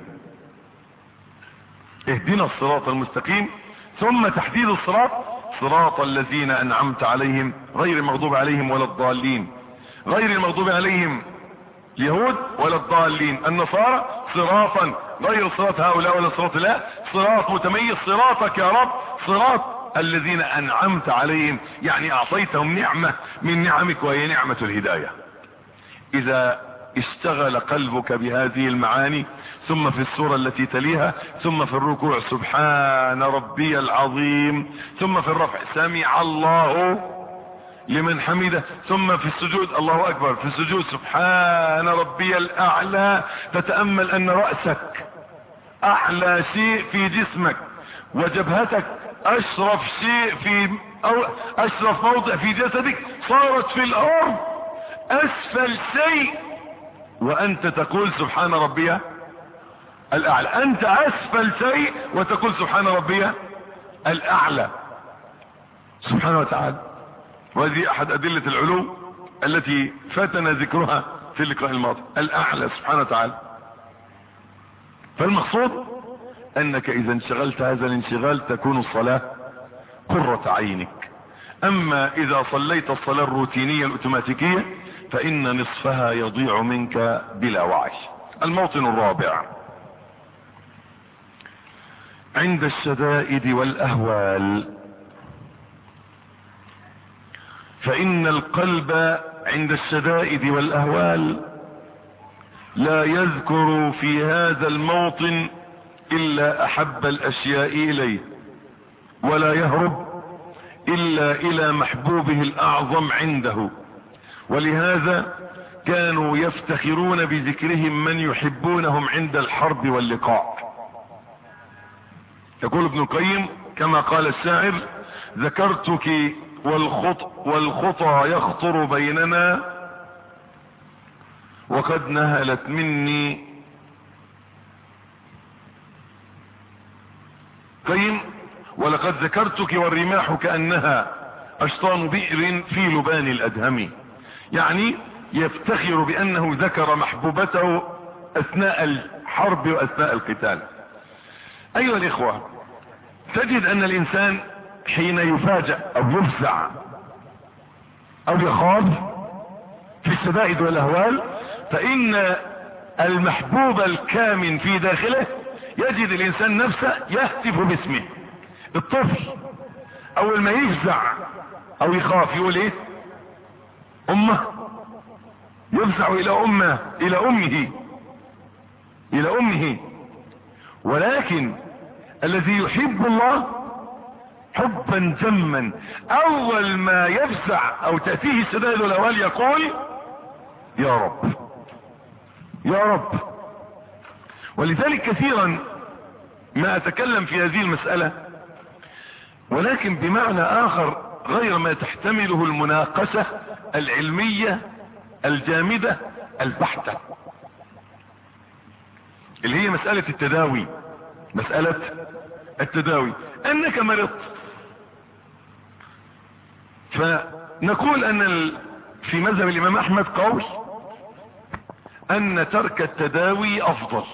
اهدنا الصراط المستقيم، ثم تحديد الصراط صراط الذين انعمت عليهم غير المغضوب عليهم ولا الضالين. غير المغضوب عليهم اليهود ولا الضالين النصارى، صراطا غير صراط هؤلاء ولا صراط لا، صراط متميز صراطك يا رب، صراط الذين انعمت عليهم، يعني اعطيتهم نعمة من نعمك وهي نعمة الهداية. اذا اشتغل قلبك بهذه المعاني، ثم في السورة التي تليها، ثم في الركوع سبحان ربي العظيم، ثم في الرفع سمع الله لمن حمده، ثم في السجود الله اكبر، في السجود سبحان ربي الاعلى، تتأمل ان رأسك اعلى شيء في جسمك، وجبهتك اشرف شيء في او اشرف موضع في جسدك، صارت في الارض اسفل شيء وانت تقول سبحان ربي الاعلى. انت اسفل شيء وتقول سبحان ربي الاعلى سبحانه وتعالى. وهذه احد ادلة العلو التي فاتنا ذكرها في اللقاء الماضي، الاعلى سبحانه وتعالى. فالمقصود انك اذا انشغلت هذا الانشغال تكون الصلاة قرة عينك. اما اذا صليت الصلاة الروتينية الاوتوماتيكية فان نصفها يضيع منك بلا وعي. الموطن الرابع عند الشدائد والاهوال، فان القلب عند الشدائد والاهوال لا يذكر في هذا الموطن الا احب الاشياء اليه، ولا يهرب الا الى محبوبه الاعظم عنده. ولهذا كانوا يفتخرون بذكرهم من يحبونهم عند الحرب واللقاء. يقول ابن القيم كما قال الشاعر: ذكرتك والخط والخطى يخطر بيننا وقد نهلت مني. قيم ولقد ذكرتك والرماح كأنها اشطان بئر في لبان الادهم. يعني يفتخر بانه ذكر محبوبته اثناء الحرب واثناء القتال. ايها الاخوة، تجد ان الانسان حين يفاجأ او يفزع او يخاف في الشدائد والاهوال، فان المحبوب الكامن في داخله يجد الانسان نفسه يهتف باسمه. الطفل اول ما يفزع او يخاف يقول ايه؟ امه. يفزع الى امه الى امه الى امه. ولكن الذي يحب الله حبا جما اول ما يفزع او تأتيه الشدائد والاهوال يقول يا رب يا رب. ولذلك كثيرا ما اتكلم في هذه المسألة، ولكن بمعنى اخر غير ما تحتمله المناقشة العلمية الجامدة البحتة، اللي هي مسألة التداوي. مسألة التداوي انك مرضت، فنقول ان في مذهب الامام احمد قول ان ترك التداوي افضل.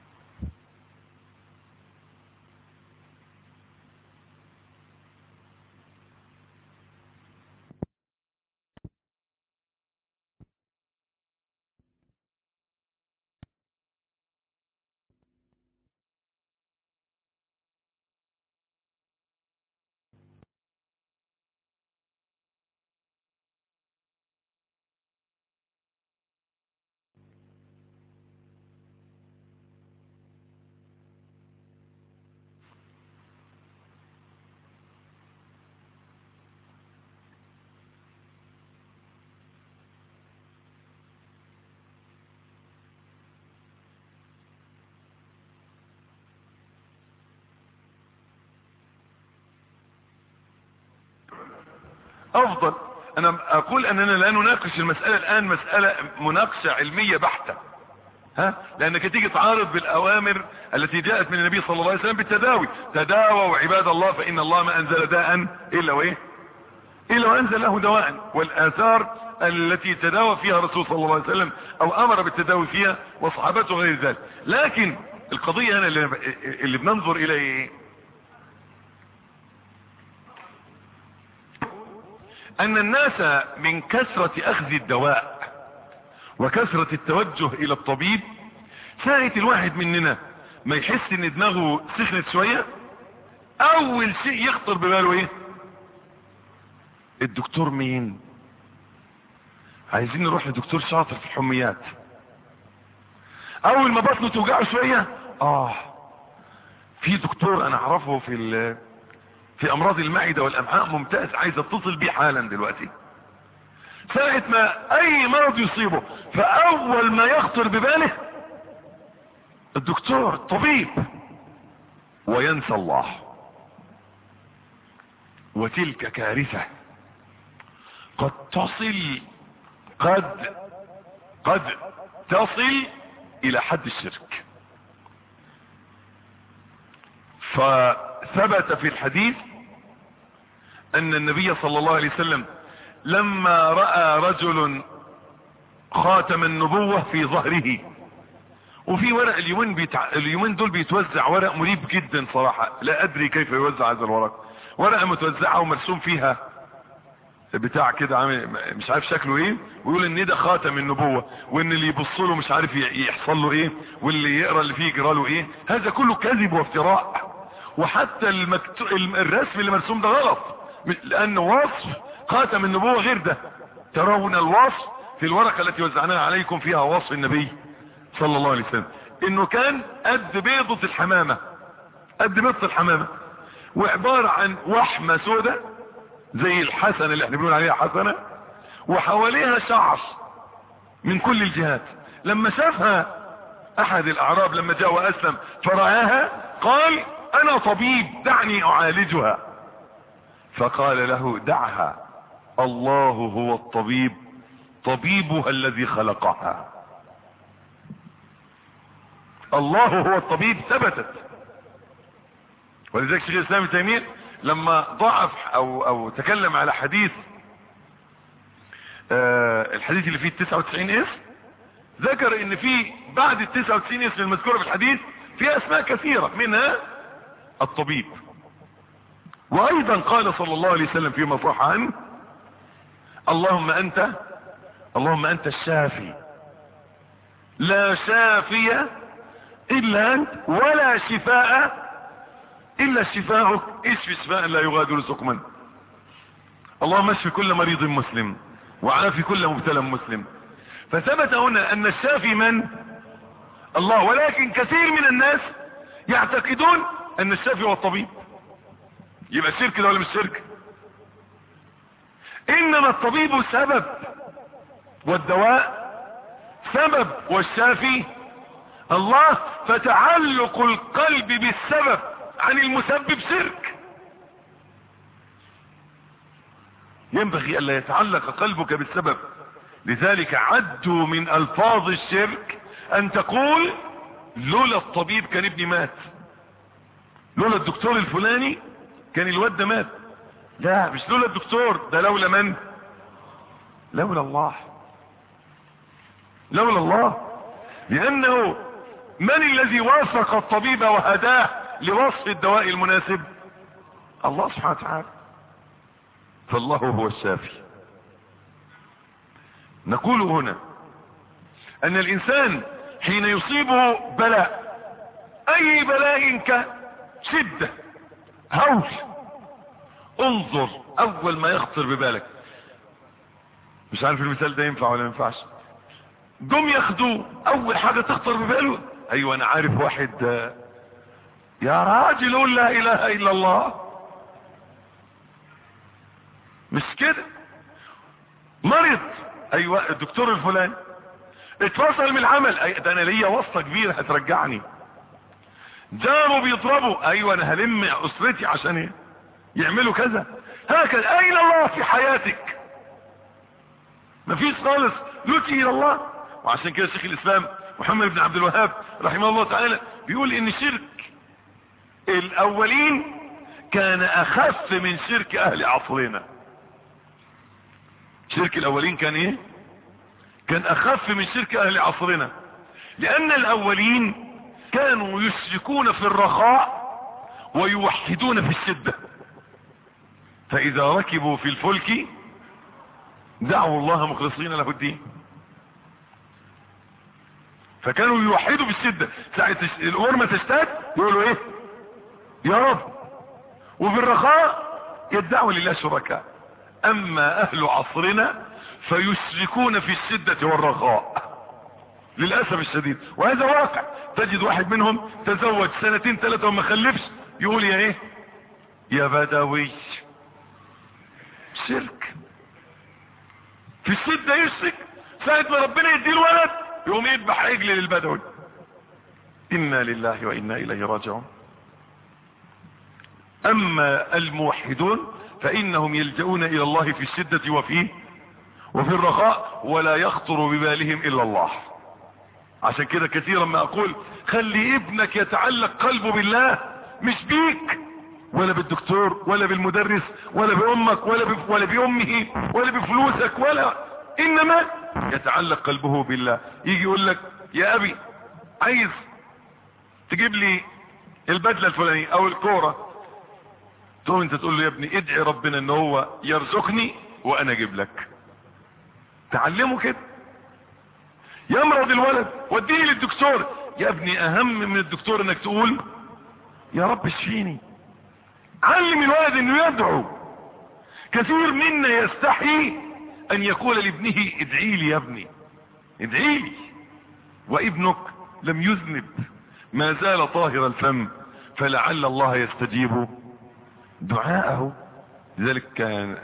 افضل. انا اقول اننا لا نناقش المسألة الان مسألة مناقشة علمية بحتة، ها، لانك تيجي تعارض بالاوامر التي جاءت من النبي صلى الله عليه وسلم بالتداوي. تداووا عباد الله فان الله ما انزل داء الا وايه الا وانزل له دواء. والاثار التي تداوى فيها الرسول صلى الله عليه وسلم او امر بالتداوي فيها وصحابته غير ذلك. لكن القضية هنا اللي, اللي بننظر اليه ان الناس من كثرة اخذ الدواء وكثرة التوجه الى الطبيب، ساعة الواحد مننا ما يحس ان دماغه سخنت شوية اول شيء يخطر بباله ايه؟ الدكتور مين؟ عايزين نروح لدكتور شاطر في الحميات. اول ما بطنه توجعه شوية اه في دكتور انا اعرفه في في امراض المعدة والامعاء ممتاز، عايز اتصل بيه حالا دلوقتي. ساعة ما اي مرض يصيبه فاول ما يخطر بباله الدكتور الطبيب، وينسى الله. وتلك كارثة قد تصل قد قد تصل الى حد الشرك. فثبت في الحديث ان النبي صلى الله عليه وسلم لما رأى رجل خاتم النبوة في ظهره، وفي ورق اليومين بيتع... اليومين دول بيتوزع ورق مريب جدا صراحة، لا ادري كيف يوزع هذا الورق. ورقة متوزعة ومرسوم فيها بتاع كده عامل مش عارف شكله ايه، ويقول ان ده خاتم النبوة، وان اللي يبص له مش عارف يحصل له ايه، واللي يقرا اللي فيه يجرى له ايه. هذا كله كذب وافتراء. وحتى المكتو... الرسم اللي مرسوم ده غلط، لان وصف خاتم النبوة غير ده. ترون الوصف في الورقة التي وزعناها عليكم فيها وصف النبي صلى الله عليه وسلم انه كان قد بيضة الحمامة، قد بيضة الحمامة، وعبارة عن وحمة سودة زي الحسنة اللي احنا بنقول عليها حسنة، وحواليها شعر من كل الجهات. لما شافها احد الاعراب لما جاء واسلم فرآها قال انا طبيب دعني اعالجها. فقال له دعها، الله هو الطبيب، طبيبها الذي خلقها. الله هو الطبيب ثبتت. ولذلك شيخ الاسلام ابن تيمية لما ضعف او او تكلم على حديث آه الحديث اللي فيه تسعة وتسعين اسم، ذكر ان في بعد ال تسعة وتسعين اسم المذكورة في الحديث في اسماء كثيرة منها الطبيب. وايضا قال صلى الله عليه وسلم فيما صح عنه: اللهم انت اللهم انت الشافي لا شافي الا انت ولا شفاء الا شفاءك اشف شفاء لا يغادر سقما. اللهم اشف كل مريض مسلم وعافي كل مبتلى مسلم. فثبت هنا ان الشافي من؟ الله. ولكن كثير من الناس يعتقدون ان الشافي هو الطبيب. يبقى شرك ده ولا مش شرك؟ انما الطبيب سبب والدواء سبب والشافي الله. فتعلق القلب بالسبب عن المسبب شرك. ينبغي الا يتعلق قلبك بالسبب. لذلك عدوا من الفاظ الشرك ان تقول لولا الطبيب كان ابني مات، لولا الدكتور الفلاني كان الواد ده مات. لا، مش لولا الدكتور ده، لولا من؟ لولا الله. لولا الله. لانه من الذي وافق الطبيب وهداه لوصف الدواء المناسب؟ الله سبحانه وتعالى. فالله هو الشافي. نقول هنا ان الانسان حين يصيبه بلاء، اي بلاء كشدة هول، انظر اول ما يخطر ببالك. مش عارف المثال ده ينفع ولا ما ينفعش. جم ياخدوه، اول حاجة تخطر بباله: ايوه انا عارف واحد يا راجل قول لا اله الا الله. مش كده؟ مرض، ايوه الدكتور الفلاني اتفصل من العمل، أي ده انا ليا واسطة كبيرة هترجعني. جاروا بيضربوا، ايوه انا هلم اسرتي عشان ايه؟ يعملوا كذا. هكذا. اين الله في حياتك؟ مفيش خالص لجئ الى الله. وعشان كده شيخ الاسلام محمد بن عبد الوهاب رحمه الله تعالى بيقول ان شرك الاولين كان اخف من شرك اهل عصرنا. شرك الاولين كان ايه؟ كان اخف من شرك اهل عصرنا. لان الاولين كانوا يشركون في الرخاء ويوحدون في الشدة. فاذا ركبوا في الفلك دعوا الله مخلصين له الدين. فكانوا يوحدوا بالشدة. ساعة الامور ما تشتد يقولوا ايه؟ يا رب. وفي الرخاء يدعوا لله شركاء. اما اهل عصرنا فيشركون في الشدة والرخاء للأسف الشديد. وهذا واقع. تجد واحد منهم تزوج سنتين ثلاثة وما خلفش، يقول يا ايه؟ يا بدوي. شرك. في الشدة يشرك، ساعة ما ربنا يديله ولد يقوم يذبح عجل للبدوي. انا لله وانا اليه راجعون. اما الموحدون فانهم يلجؤون الى الله في الشدة وفي وفي الرخاء ولا يخطر ببالهم الا الله. عشان كده كثيرا ما اقول خلي ابنك يتعلق قلبه بالله، مش بيك ولا بالدكتور ولا بالمدرس ولا بامك ولا ب... ولا بامه ولا بفلوسك، ولا انما يتعلق قلبه بالله. يجي يقول لك يا ابي عايز تجيب لي البدله الفلانيه او الكوره، تقوم انت تقول له يا ابني ادعي ربنا ان هو يرزقني وانا اجيب لك. تعلمه كده. يمرض الولد وديه للدكتور، يا ابني اهم من الدكتور انك تقول يا رب اشفيني. علم الولد انه يدعو. كثير منا يستحي ان يقول لابنه ادعي لي يا ابني، ادعي لي، وابنك لم يذنب ما زال طاهر الفم، فلعل الله يستجيب دعاءه. لذلك كان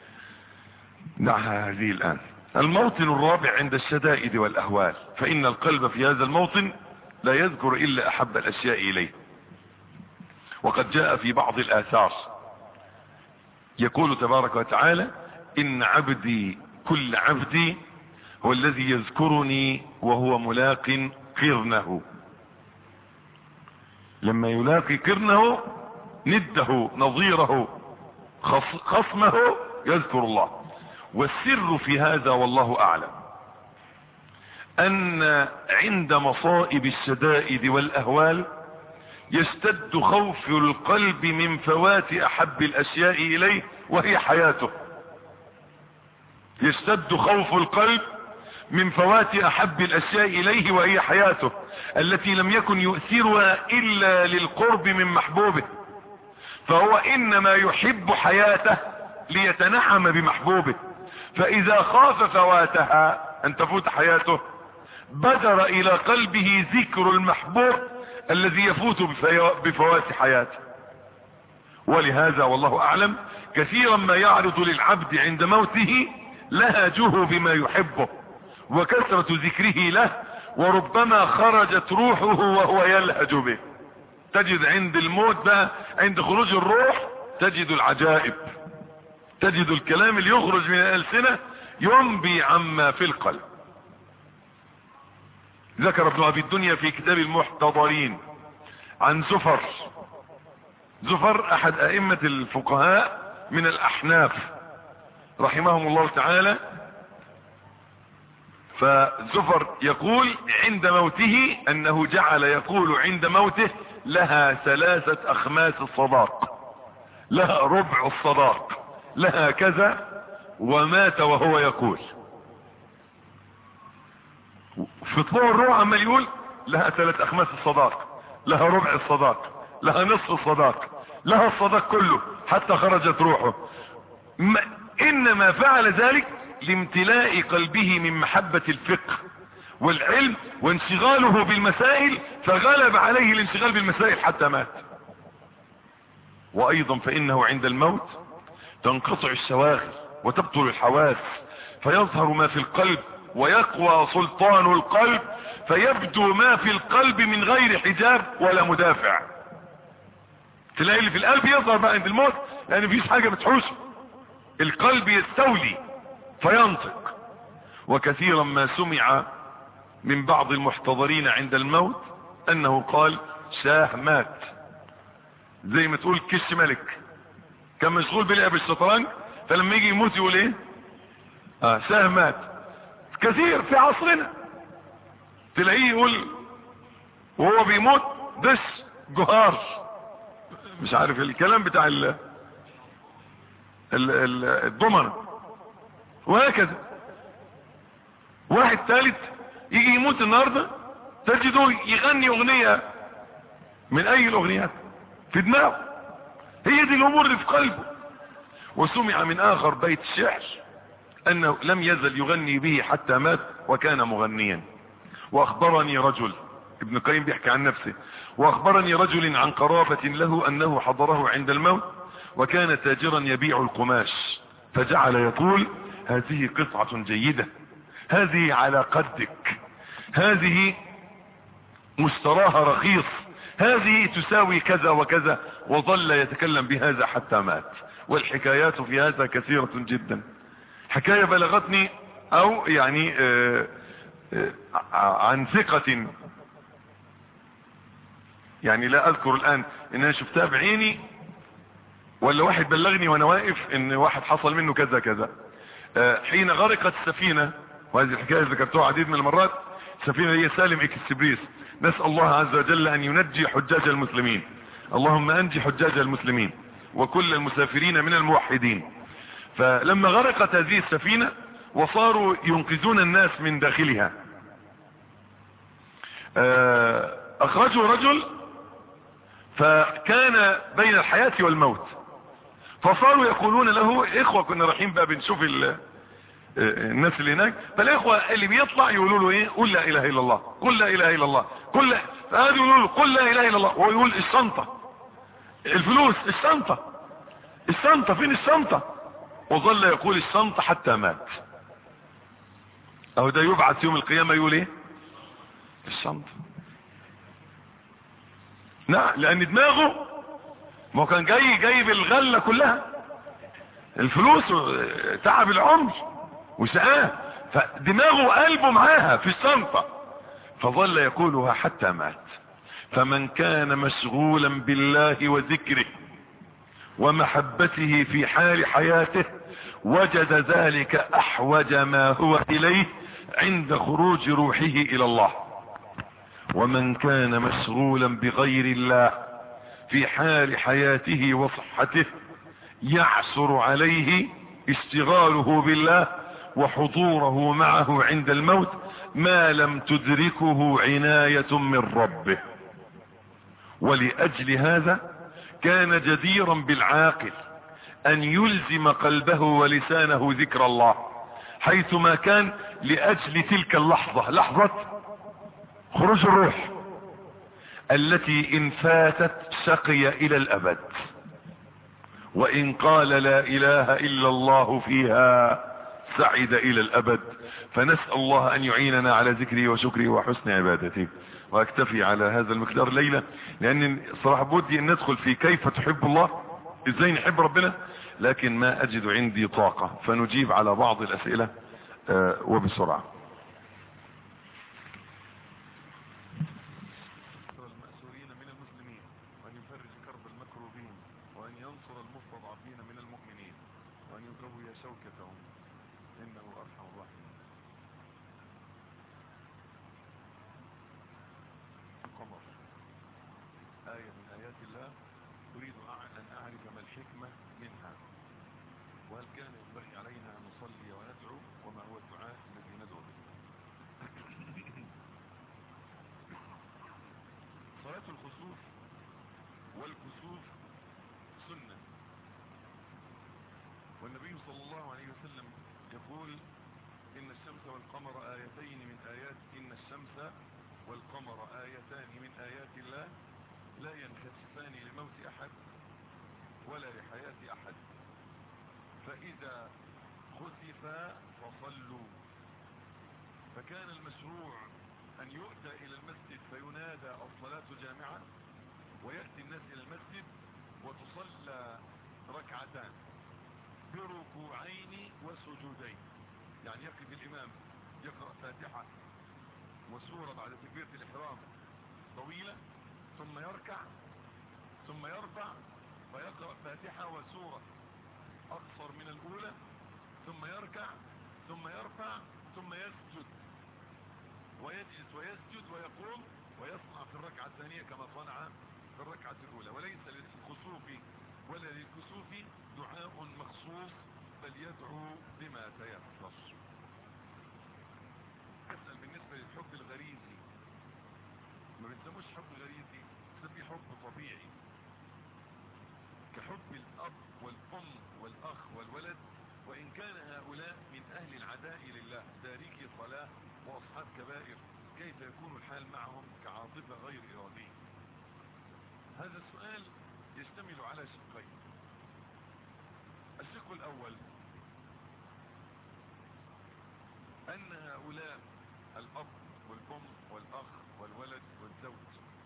دعها هذه الآن. الموطن الرابع عند الشدائد والأهوال، فإن القلب في هذا الموطن لا يذكر إلا أحب الأشياء إليه. وقد جاء في بعض الآثار يقول تبارك وتعالى إن عبدي كل عبدي هو الذي يذكرني وهو ملاق قرنه. لما يلاقي قرنه نده نظيره خصمه يذكر الله. والسر في هذا والله اعلم ان عند مصائب الشدائد والاهوال يشتد خوف القلب من فوات احب الاشياء اليه وهي حياته. يشتد خوف القلب من فوات احب الاشياء اليه وهي حياته التي لم يكن يؤثرها الا للقرب من محبوبه، فهو انما يحب حياته ليتنعم بمحبوبه، فاذا خاف فواتها ان تفوت حياته بدر الى قلبه ذكر المحبوب الذي يفوت بفوات حياته. ولهذا والله اعلم كثيرا ما يعرض للعبد عند موته لهجه بما يحبه وكثرة ذكره له، وربما خرجت روحه وهو يلهج به. تجد عند الموت بقى، عند خروج الروح تجد العجائب، تجد الكلام اللي يخرج من الألسنة ينبي عما في القلب. ذكر ابن ابي الدنيا في كتاب المحتضرين عن زفر. زفر احد ائمة الفقهاء من الاحناف رحمهم الله تعالى. فزفر يقول عند موته انه جعل يقول عند موته لها ثلاثة اخماس الصداق، لها ربع الصداق، لها كذا، ومات وهو يقول. في طلوع الروح عمال يقول لها ثلاث اخماس الصداق، لها ربع الصداق، لها نصف الصداق، لها الصداق كله، حتى خرجت روحه. انما فعل ذلك لامتلاء قلبه من محبة الفقه والعلم وانشغاله بالمسائل، فغلب عليه الانشغال بالمسائل حتى مات. وايضا فانه عند الموت تنقطع الشواغل وتبطل الحواس، فيظهر ما في القلب ويقوى سلطان القلب، فيبدو ما في القلب من غير حجاب ولا مدافع. تلاقي اللي في القلب يظهر بقى عند الموت لان مفيش حاجة بتحوشه، القلب يستولي فينطق. وكثيرا ما سمع من بعض المحتضرين عند الموت انه قال شاه مات، زي ما تقول كش ملك كان مشغول بلعب الشطرنج، فلما يجي يموت يقول ايه؟ اه شاه مات. كثير في عصرنا تلاقيه يقول وهو بيموت دش جهار، مش عارف الكلام بتاع ال ال ال الضمنة، وهكذا. واحد ثالث يجي يموت النهاردة تجده يغني اغنية من اي الاغنيات في دماغه، هي دي الامور اللي في قلبه. وسمع من اخر بيت الشعر انه لم يزل يغني به حتى مات وكان مغنيا. واخبرني رجل، ابن القيم بيحكي عن نفسه، واخبرني رجل عن قرابة له انه حضره عند الموت وكان تاجرا يبيع القماش، فجعل يقول هذه قطعة جيدة، هذه على قدك، هذه مشتراها رخيص، هذه تساوي كذا وكذا، وظل يتكلم بهذا حتى مات. والحكايات في هذا كثيرة جدا. حكاية بلغتني او يعني آآ آآ عن ثقة، يعني لا اذكر الان ان انا شفتها بعيني ولا واحد بلغني وانا واقف ان واحد حصل منه كذا كذا. حين غرقت السفينة، وهذه الحكاية ذكرتها عديد من المرات، السفينة هي سالم اكسبريس، نسأل الله عز وجل ان ينجي حجاج المسلمين، اللهم انجي حجاج المسلمين وكل المسافرين من الموحدين. فلما غرقت هذه السفينة وصاروا ينقذون الناس من داخلها، اخرجوا رجل فكان بين الحياة والموت، فصاروا يقولون له اخوة، كنا رايحين بقى بنشوف الناس اللي هناك، فالاخوة اللي بيطلع يقولوا له ايه؟ قل لا اله الا الله، قل لا اله الا الله، قل لا، فهذا يقولوا له قل لا اله الا الله، وهو يقول الشنطة، الفلوس، الشنطة، الشنطة، فين الشنطة؟ وظل يقول الشنطة حتى مات. اهو ده يبعث يوم القيامة يقول ايه؟ الشنطة. نعم، لان دماغه ما كان جاي جايب الغلة كلها، الفلوس، تعب العمر وسقاه، فدماغه وقلبه معاها في الشنطة، فظل يقولها حتى مات. فمن كان مشغولا بالله وذكره ومحبته في حال حياته وجد ذلك احوج ما هو اليه عند خروج روحه الى الله. ومن كان مشغولا بغير الله في حال حياته وصحته يعسر عليه اشتغاله بالله وحضوره معه عند الموت ما لم تدركه عناية من ربه. ولأجل هذا كان جديرا بالعاقل ان يلزم قلبه ولسانه ذكر الله حيثما كان، لأجل تلك اللحظة، لحظة خروج الروح التي ان فاتت شقي الى الابد، وان قال لا اله الا الله فيها سعد الى الابد. فنسأل الله ان يعيننا على ذكره وشكره وحسن عبادته. واكتفي على هذا المقدار ليلة، لان صراحة بودي ان ندخل في كيف تحب الله، ازاي نحب ربنا، لكن ما اجد عندي طاقة، فنجيب على بعض الاسئلة آه وبسرعة. المأسورين من المسلمين، وان يفرج كرب المكروبين، وان ينصر المستضعفين من المؤمنين، وان يقوي شوكتهم انه ارحم الراحمين. القمر آية من آيات الله، أريد أن أعرف ما الحكمة منها، وهل كان ينبغي علينا أن نصلي وندعو، وما هو الدعاء الذي ندعو به. صلاة الخسوف والكسوف سنة، والنبي صلى الله عليه وسلم يقول إن الشمس والقمر آيتين من آيات إن الشمس والقمر آيتان من آيات الله لا ينكسفان لموت أحد ولا لحياة أحد، فإذا خسفا فصلوا. فكان المشروع أن يؤتى إلى المسجد فينادى الصلاة جامعة، ويأتي الناس إلى المسجد وتصلى ركعتان بركوعين وسجودين. يعني يقف الإمام يقرأ فاتحة وسورة بعد تكبيرة الإحرام طويلة، ثم يركع ثم يرفع فيقرأ فاتحة وسورة أقصر من الأولى، ثم يركع ثم يرفع ثم يسجد ويجلس ويسجد ويقوم ويصنع في الركعة الثانية كما صنع في الركعة الأولى. وليس للخسوف ولا للكسوف دعاء مخصوص، بل يدعو بما تيسر. أسأل بالنسبة للحب الغريزي، ما بنسموش حب غريزي، بنسميه حب طبيعي، كحب الأب والأم والأخ والولد، وإن كان هؤلاء من أهل العداء لله تاركي صلاة وأصحاب كبائر، كيف يكون الحال معهم كعاطفة غير إرادية؟ هذا السؤال يشتمل على شقين. الشق الأول أن هؤلاء الأب والأم والأخ والولد والزوج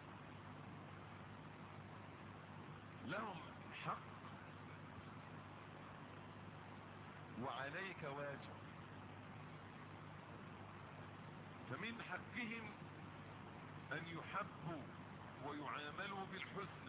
لهم حق وعليك واجب، فمن حقهم أن يحبوا ويعاملوا بالحسنى،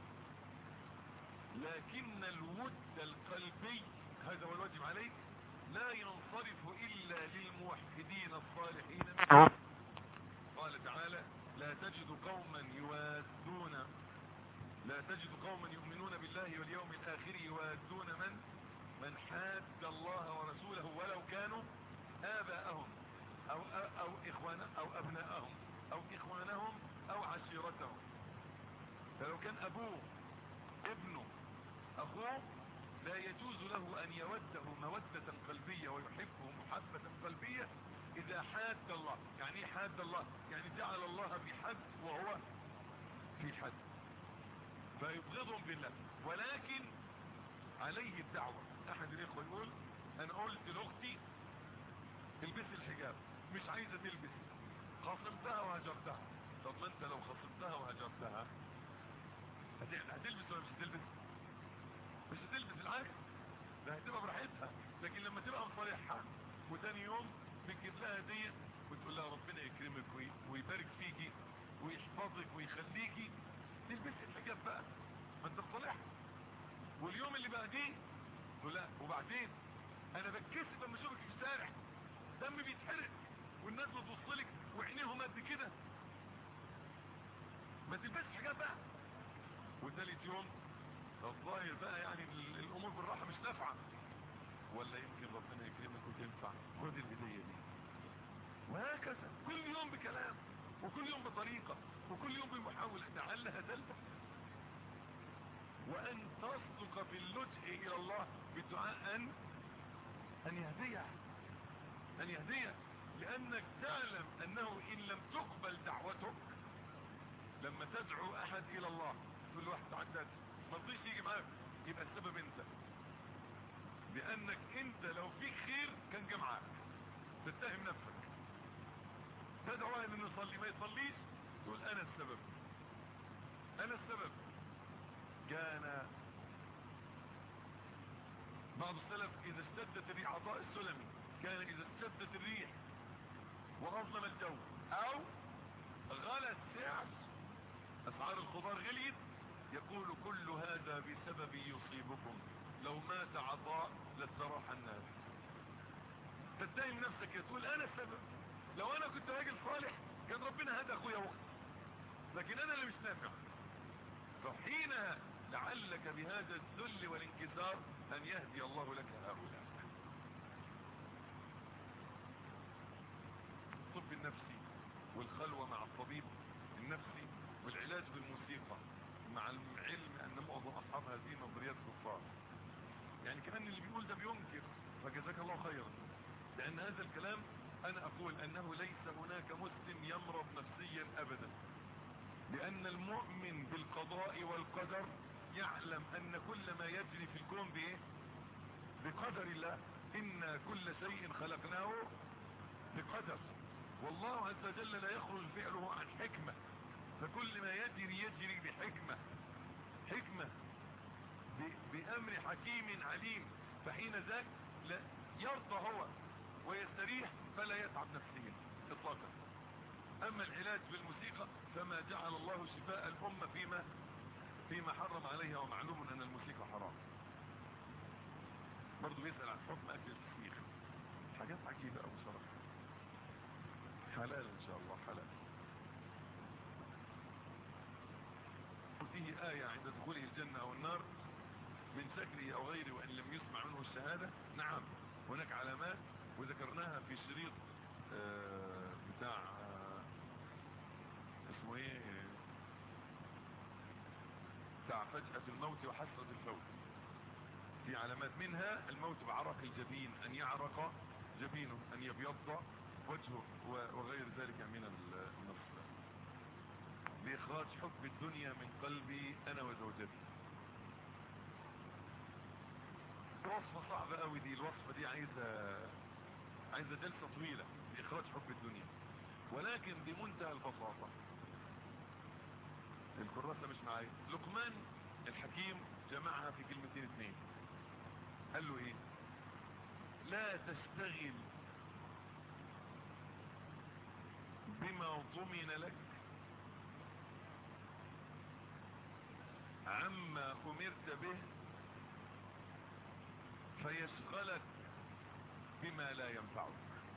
لكن الود القلبي هذا هو الواجب عليك، لا ينصرف إلا للموحدين الصالحين منهم. قال تعالى: لا تجد قوما يوادون لا تجد قوما يؤمنون بالله واليوم الآخر يوادون من من حاد الله ورسوله ولو كانوا آباءهم أو أو إخوان أو أبناءهم أو إخوانهم أو عشيرتهم. فلو كان أبوه ابنه أخوه لا يجوز له أن يوده مودة قلبية ويحبه محبة قلبية إذا حاد الله. يعني إيه حاد الله؟ يعني جعل الله في حد وهو في حد، فيبغضهم بالله. ولكن عليه الدعوة. أحد الإخوة يقول: أنا قلت لأختي البس الحجاب، مش عايزة تلبس، خاصمتها وهجرتها. طب ما أنت لو خاصمتها وهجرتها هتلبس ولا مش هتلبس؟ مش هتلبس، العكس، ده هتبقى براحتها. لكن لما تبقى مصالحها وتاني يوم بتجيب لها هديه وتقول لها ربنا يكرمك ويبارك فيكي ويحفظك ويخليكي، تلبسي الحجاب بقى، ما انت مصالحها. واليوم اللي بعديه تقول لا وبعدين انا بتكسف لما اشوفك في الشارع دمي بيتحرق والناس بتبص لك وعينيهم قد كده، ما تلبسش حاجات بقى. وثالث يوم الظاهر بقى يعني الامور بالراحه مش نافعه، ولا يمكن ربنا يكرمك وتنفع، خد الهديه دي. وهكذا كل يوم بكلام، وكل يوم بطريقه، وكل يوم بمحاوله لعلها تلفت. وان تصدق في اللجء الى الله بالدعاء ان ان يهديه ان يهديه لانك تعلم انه ان لم تقبل دعوتك لما تدعو احد الى الله تقول له واحد تعدد ما رضيش يجي معاك، يبقى السبب انت، لانك انت لو فيك خير كان جه معاك، تتهم نفسك. تدعو واحد انه يصلي ما يصليش تقول انا السبب انا السبب. كان بعض السلف اذا اشتدت الريح، عطاء السلمي كان اذا اشتدت الريح وأظلم الجو او غلى السعر اسعار الخضار غليت يقول كل هذا بسبب يصيبكم، لو مات عطاء لاستراح الناس. تتهم نفسك تقول انا السبب، لو انا كنت راجل صالح كان ربنا هدى اخويا واختي، لكن انا اللي مش نافع. فحينها لعلك بهذا الذل والانكسار ان يهدي الله لك هؤلاء. الطب النفسي والخلوة مع الطبيب النفسي والعلاج بالموسيقى، مع العلم ان معظم اصحاب هذه النظريات كفار. يعني كمان اللي بيقول ده بينكر، فجزاك الله خيرا، لان هذا الكلام انا اقول انه ليس هناك مسلم يمرض نفسيا ابدا، لان المؤمن بالقضاء والقدر يعلم ان كل ما يجري في الكون بايه؟ بقدر الله. ان كل شيء خلقناه بقدر، والله عز وجل لا يخرج فعله عن حكمة، فكل ما يجري يجري بحكمة، حكمة بأمر حكيم عليم. فحين ذاك لا يرضى هو ويستريح فلا يتعب نفسيا اطلاقا. اما العلاج بالموسيقى فما جعل الله شفاء الامة فيما فيما حرم عليها، ومعلوم ان الموسيقى حرام. برضو بيسأل عن حكم اكل الفسيخ، حاجات عجيبة او بصراحة. حلال ان شاء الله حلال. فيه آية عند دخوله الجنة او النار من سكره او غيره وان لم يسمع منه الشهادة. نعم هناك علامات وذكرناها في شريط آه بتاع آه اسمه ايه بتاع فجأة الموت وحسرة الفوت. في علامات منها الموت بعرق الجبين، ان يعرق جبينه، ان يبيض وجهه وغير ذلك من النص. بإخراج حب الدنيا من قلبي انا وزوجتي. وصفة صعبة قوي دي، الوصفة دي عايزة عايزة جلسة طويلة لإخراج حب الدنيا، ولكن بمنتهى البساطة. الكراسة مش معايا. لقمان الحكيم جمعها في كلمتين اثنين، قال له ايه؟ لا تشتغل بما ضمن لك عما أمرت به فيشغلك بما لا ينفعك.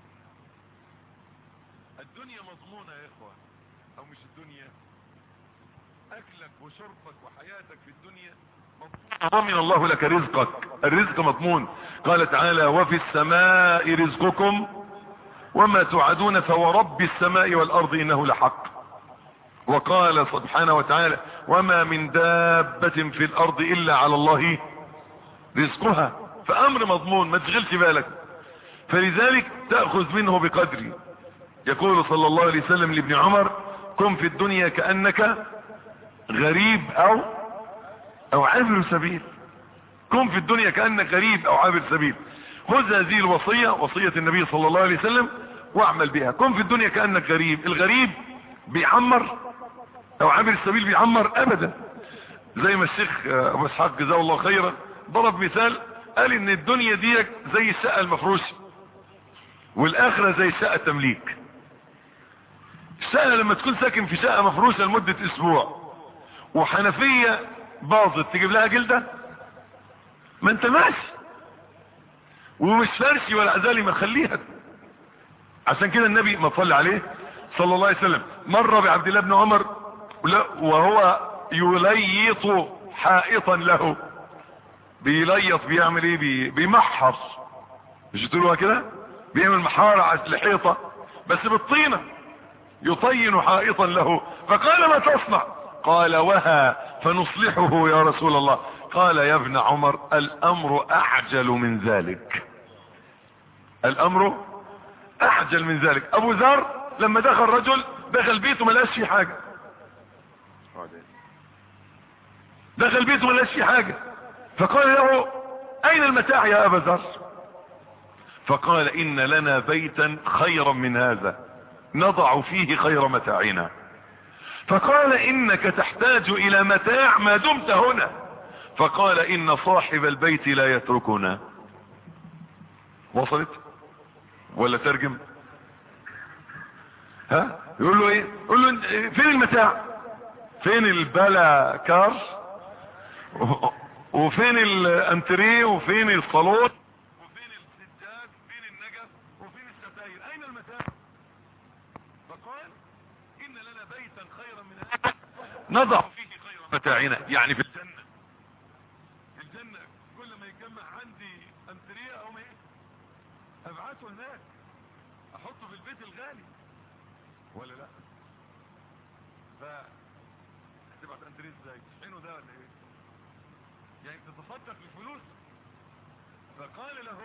الدنيا مضمونة يا اخوة، او مش الدنيا، اكلك وشربك وحياتك في الدنيا مضمون. ضمن الله لك رزقك، الرزق مضمون. قال تعالى وفي السماء رزقكم وما توعدون فورب السماء والارض انه لحق. وقال سبحانه وتعالى وما من دابة في الارض الا على الله رزقها. فامر مضمون ما تشغلش بالك، فلذلك تأخذ منه بقدري. يقول صلى الله عليه وسلم لابن عمر كن في الدنيا كأنك غريب او او عابر سبيل. كن في الدنيا كأنك غريب او عابر سبيل. خذ هذه الوصية، وصية النبي صلى الله عليه وسلم، واعمل بها. كن في الدنيا كأنك غريب. الغريب بيعمر او عابر السبيل بيعمر ابدا. زي ما الشيخ ابو اسحاق جزاه الله خيرا ضرب مثال، قال ان الدنيا دي زي الشقة المفروشة والاخرة زي الشقة التمليك. الشقة لما تكون ساكن في شقة مفروشة لمدة اسبوع وحنفية باظت تجيب لها جلدة؟ ما انت ماشي ومش فارسي ولا عزالي، ما خليها. عشان كده النبي ما صلى عليه صلى الله عليه وسلم مر بعبد الله بن عمر وهو يليط حائطا له. بيليط بيعمل ايه؟ بي بيمحر، مش تقولوها كده؟ بيعمل محارة على الحيطة بس بالطينة، يطين حائطا له. فقال ما تصنع؟ قال وها فنصلحه يا رسول الله. قال يا ابن عمر الامر اعجل من ذلك، الامر اعجل من ذلك. ابو ذر لما دخل رجل دخل بيته ما لقاش فيه حاجه، دخل بيته ما لقاش فيه حاجه، فقال له اين المتاع يا ابا ذر؟ فقال ان لنا بيتا خيرا من هذا نضع فيه خير متاعنا. فقال انك تحتاج الى متاع ما دمت هنا. فقال ان صاحب البيت لا يتركنا. وصلت ولا ترجم؟ ها يقول له ايه؟ يقول له فين المتاع؟ فين البلا كار وفين الانتريه وفين الصالون وفين السجاد وفين النجف وفين الستاير؟ اين المتاع؟ فقال ان لنا بيتا خيرا من هذا نضع فيه خير متاعنا. يعني في الجنة، في الجنة كل ما يتجمع عندي انتريه او ايه ابعته هناك احطه في البيت الغالي ولا لا؟ ف هتبعت انتريه ازاي؟ تشحنه ده ولا ايه؟ يعني تتصدق بالفلوس. فقال له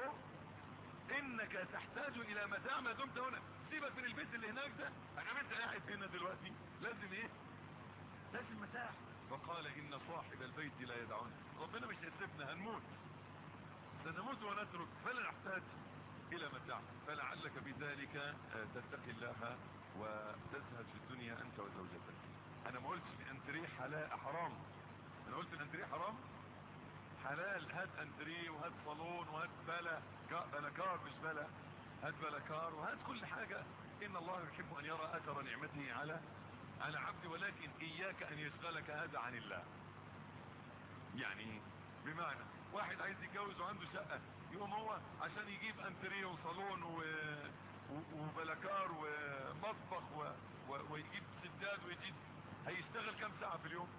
انك تحتاج الى متاع ما دمت هنا. سيبك من البيت اللي هناك ده، انا انت قاعد هنا دلوقتي لازم ايه؟ لازم متاع. فقال ان صاحب البيت لا يدعونا. ربنا مش هيسيبنا، هنموت، سنموت ونترك، فلا نحتاج الى متاع. فلعلك بذلك تتقي الله وتزهد في الدنيا انت وزوجتك. انا ما قلتش الانتريه حلال حرام، انا قلت الانتريه حرام حلال. هات انتريه وهات صالون وهات بلا بلاكار، مش بلا، هات بلاكار وهات كل حاجة. ان الله يحب ان يرى اثر نعمته على على عبده، ولكن اياك ان يشغلك هذا عن الله. يعني بمعنى واحد عايز يتجوز وعنده شقة، يقوم هو عشان يجيب انتريه وصالون و... و... وبلاكار ومطبخ و... و... ويجيب سداد ويجيب، هيشتغل كم ساعة في اليوم؟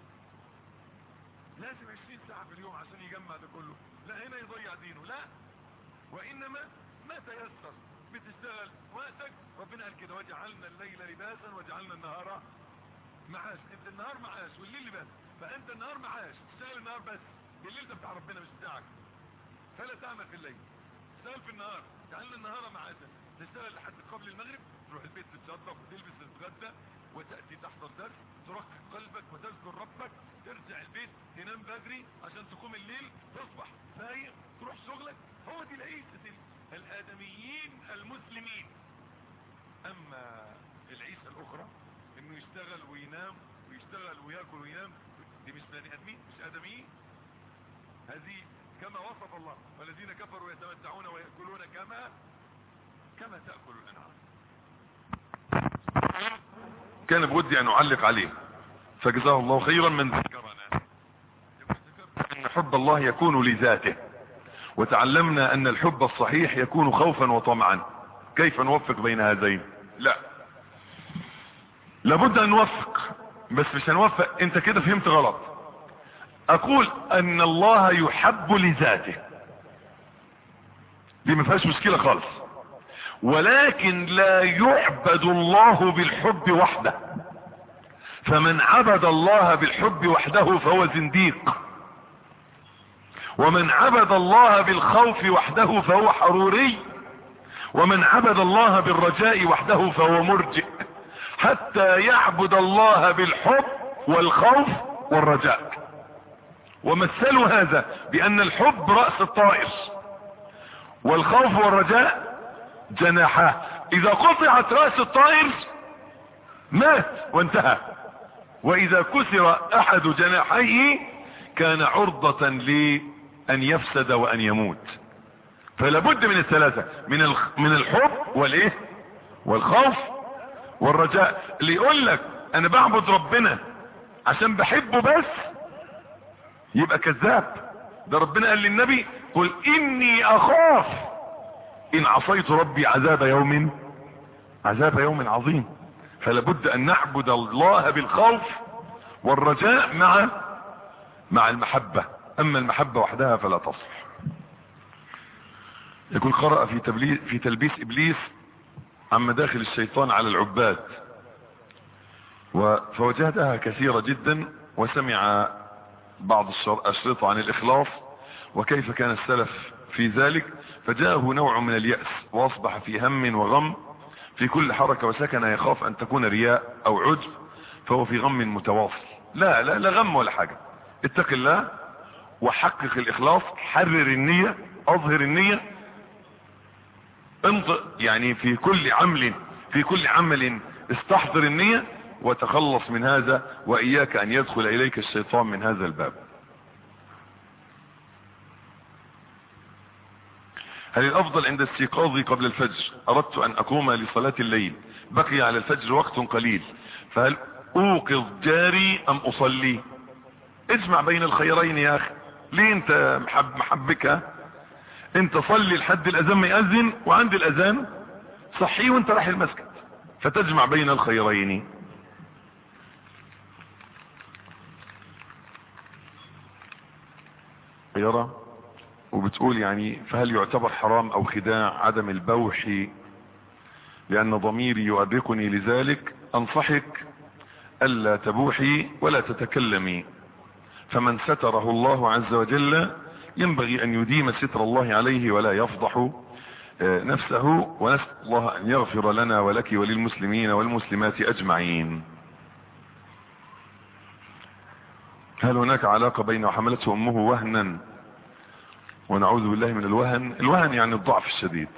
لازم عشرين ساعة في اليوم عشان يجمع ده كله. لا هنا يضيع دينه، لا، وانما ما تيسر بتشتغل وقتك. ربنا قال كده وجعلنا الليل لباسا وجعلنا النهار معاش. انت النهار معاش والليل لباس، فانت النهار معاش تشتغل النهار بس، الليل ده بتاع ربنا مش بتاعك. فلا تعمل في الليل، تشتغل في النهار. جعلنا النهار معاشا، تشتغل لحد قبل المغرب، تروح البيت تتشطف وتلبس تتغدى وتأتي تحضر درس، ترقق قلبك وتذكر ربك، ترجع البيت تنام بدري عشان تقوم الليل، تصبح فايق تروح شغلك. هو دي العيشة الآدميين المسلمين. اما العيشة الاخرى انه يشتغل وينام ويشتغل وياكل وينام، دي مش بني ادمين، مش ادميين. هذه كما وصف الله والذين كفروا يتمتعون ويأكلون كما كما تأكل الانعام. كان بودي ان اعلق عليه فجزاه الله خيرا من ذكرنا. ان حب الله يكون لذاته، وتعلمنا ان الحب الصحيح يكون خوفا وطمعا. كيف نوفق بين هذين؟ لا، لابد ان نوفق، بس مش هنوفق. انت كده فهمت غلط. اقول ان الله يحب لذاته، دي ما فيهاش مشكلة خالص، ولكن لا يعبد الله بالحب وحده. فمن عبد الله بالحب وحده فهو زنديق، ومن عبد الله بالخوف وحده فهو حروري، ومن عبد الله بالرجاء وحده فهو مرجئ، حتى يعبد الله بالحب والخوف والرجاء. ومثلوا هذا بأن الحب رأس الطائر والخوف والرجاء جناحاه. إذا قطعت رأس الطائر مات وانتهى، وإذا كسر أحد جناحيه كان عرضة لأن يفسد وأن يموت. فلابد من الثلاثة، من من الحب والايه والخوف والرجاء. اللي يقول لك انا بعبد ربنا عشان بحبه بس يبقى كذاب. ده ربنا قال للنبي قل اني اخاف ان عصيت ربي عذاب يوم عذاب يوم عظيم. فلابد ان نعبد الله بالخوف والرجاء مع مع المحبة. اما المحبة وحدها فلا تصح. يقول قرأ في, في تلبيس ابليس عن مداخل الشيطان على العباد، فوجدها كثيرة جدا، وسمع بعض الاشرطة عن الاخلاص وكيف كان السلف في ذلك، فجاءه نوع من اليأس واصبح في هم وغم في كل حركة وسكن، يخاف ان تكون رياء او عجب، فهو في غم متواصل. لا لا لا غم ولا حاجة. اتق الله وحقق الاخلاص، حرر النية، اظهر النية، انطق يعني في كل عمل في كل عمل استحضر النية وتخلص من هذا، واياك ان يدخل اليك الشيطان من هذا الباب. هل الافضل عند استيقاظي قبل الفجر اردت ان اقوم لصلاة الليل، بقي على الفجر وقت قليل، فهل اوقظ جاري ام اصلي؟ اجمع بين الخيرين يا اخي. ليه انت محب محبك؟ انت صلي لحد الاذان ما يأذن، وعند الاذان صحيه وانت رايح المسجد، فتجمع بين الخيرين. يرى وبتقول يعني فهل يعتبر حرام او خداع عدم البوح لان ضميري يؤرقني لذلك؟ انصحك الا تبوحي ولا تتكلمي، فمن ستره الله عز وجل ينبغي ان يديم ستر الله عليه ولا يفضح نفسه، ونسأل الله ان يغفر لنا ولك وللمسلمين والمسلمات اجمعين. هل هناك علاقة بين حملته امه وهنا ونعوذ بالله من الوهن؟ الوهن يعني الضعف الشديد.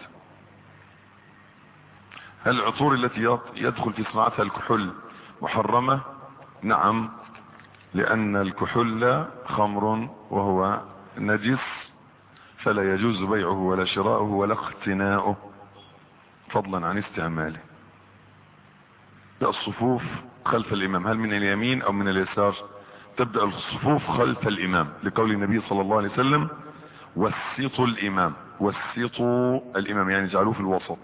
هل العطور التي يدخل في صناعتها الكحول محرمة؟ نعم، لان الكحول خمر وهو نجس، فلا يجوز بيعه ولا شراؤه ولا اقتناؤه فضلا عن استعماله. الصفوف خلف الامام هل من اليمين او من اليسار؟ تبدأ الصفوف خلف الامام لقول النبي صلى الله عليه وسلم وسطوا الامام، وسطوا الامام يعني جعلوه في الوسط.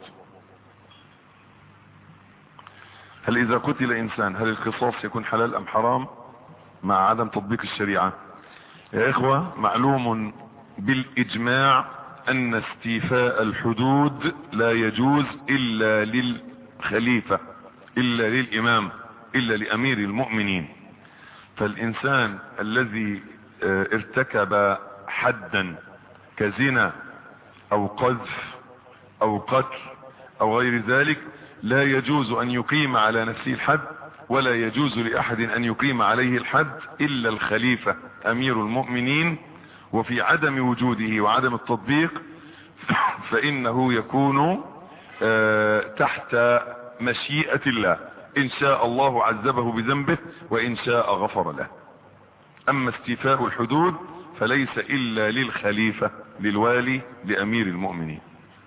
هل اذا قتل انسان هل القصاص يكون حلال ام حرام مع عدم تطبيق الشريعة؟ يا اخوة معلوم بالاجماع ان استيفاء الحدود لا يجوز الا للخليفة، الا للامام، الا لامير المؤمنين. فالانسان الذي ارتكب حدا كزنا او قذف او قتل او غير ذلك لا يجوز ان يقيم على نفسه الحد، ولا يجوز لاحد ان يقيم عليه الحد الا الخليفة امير المؤمنين. وفي عدم وجوده وعدم التطبيق فانه يكون تحت مشيئة الله، ان شاء الله عذبه بذنبه وان شاء غفر له. اما استيفاء الحدود فليس الا للخليفة، للوالي، لامير المؤمنين.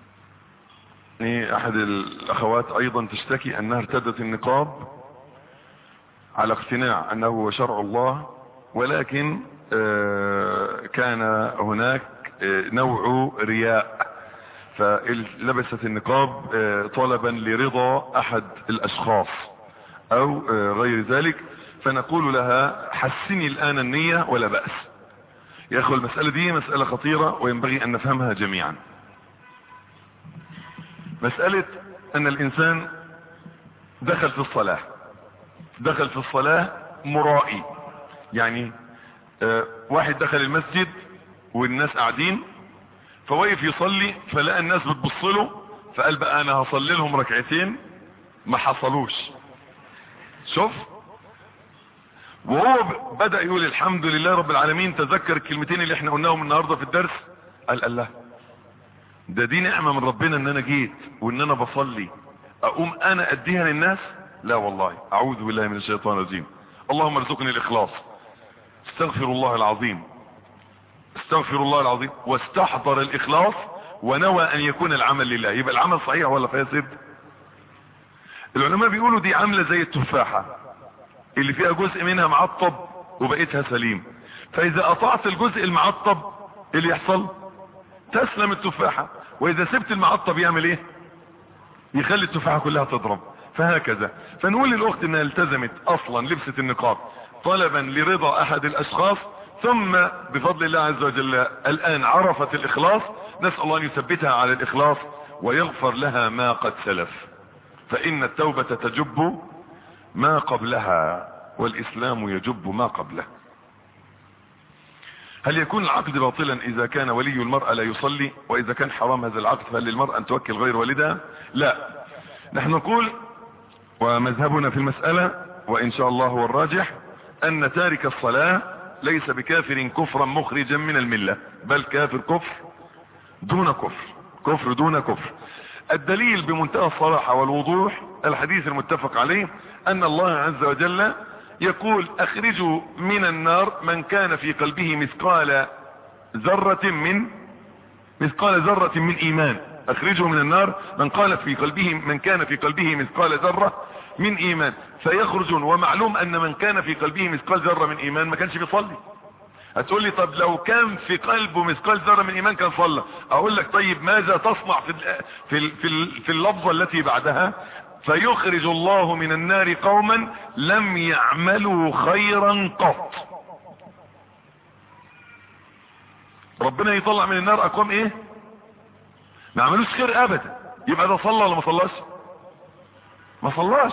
احد الاخوات ايضا تشتكي انها ارتدت النقاب على اقتناع انه هو شرع الله، ولكن كان هناك نوع رياء، فلبست النقاب طلبا لرضا احد الاشخاص او غير ذلك، فنقول لها حسني الان النية ولا بأس. يا اخوة المسألة دي مسألة خطيرة وينبغي ان نفهمها جميعا. مسألة ان الانسان دخل في الصلاة دخل في الصلاة مرائي، يعني اه واحد دخل المسجد والناس قاعدين فوقف يصلي فلقى الناس بتبصله، فقال بقى انا هصلي لهم ركعتين، ما حصلوش. شوف، وهو بدأ يقول الحمد لله رب العالمين، تذكر الكلمتين اللي احنا قلناهم النهاردة في الدرس، قال الله ده دي نعمة من ربنا ان انا جيت وان انا بصلي، اقوم انا اديها للناس؟ لا والله، اعوذ بالله من الشيطان الرجيم. اللهم ارزقني الاخلاص. استغفر الله العظيم استغفر الله العظيم واستحضر الاخلاص ونوى ان يكون العمل لله، يبقى العمل صحيح ولا فاسد؟ العلماء بيقولوا دي عاملة زي التفاحة اللي فيها جزء منها معطب وبقيتها سليم، فاذا قطعت الجزء المعطب ايه اللي يحصل؟ تسلم التفاحة. واذا سبت المعطة بيعمل ايه؟ يخلي التفاحة كلها تضرب. فهكذا. فنقول للاخت انها التزمت اصلا لبست النقاب طلبا لرضا احد الاشخاص، ثم بفضل الله عز وجل الان عرفت الاخلاص، نسأل الله ان يثبتها على الاخلاص ويغفر لها ما قد سلف، فان التوبة تجب ما قبلها والاسلام يجب ما قبله. هل يكون العقد باطلا اذا كان ولي المرأة لا يصلي؟ واذا كان حرام هذا العقد فهل للمرأة ان توكل غير والدها؟ لا، نحن نقول ومذهبنا في المسألة وان شاء الله هو الراجح ان تارك الصلاة ليس بكافر كفرا مخرجا من الملة، بل كافر كفر دون كفر، كفر دون كفر. الدليل بمنتهى الصراحة والوضوح الحديث المتفق عليه ان الله عز وجل يقول اخرجوا من النار من كان في قلبه مثقال ذرة من مثقال ذرة من ايمان. اخرجوا من النار من قال في قلبه من كان في قلبه مثقال ذرة من ايمان فيخرجون. ومعلوم ان من كان في قلبه مثقال ذرة من ايمان ما كانش بيصلي. هتقول لي طب لو كان في قلبه مثقال ذرة من ايمان كان صلى. اقول لك طيب ماذا تصنع في في في, في اللفظة التي بعدها؟ فيخرج الله من النار قوما لم يعملوا خيرا قط. ربنا يطلع من النار اقوام ايه؟ ما عملوش خير ابدا. يبقى ده صلى ولا ما صلاش؟ ما صلاش.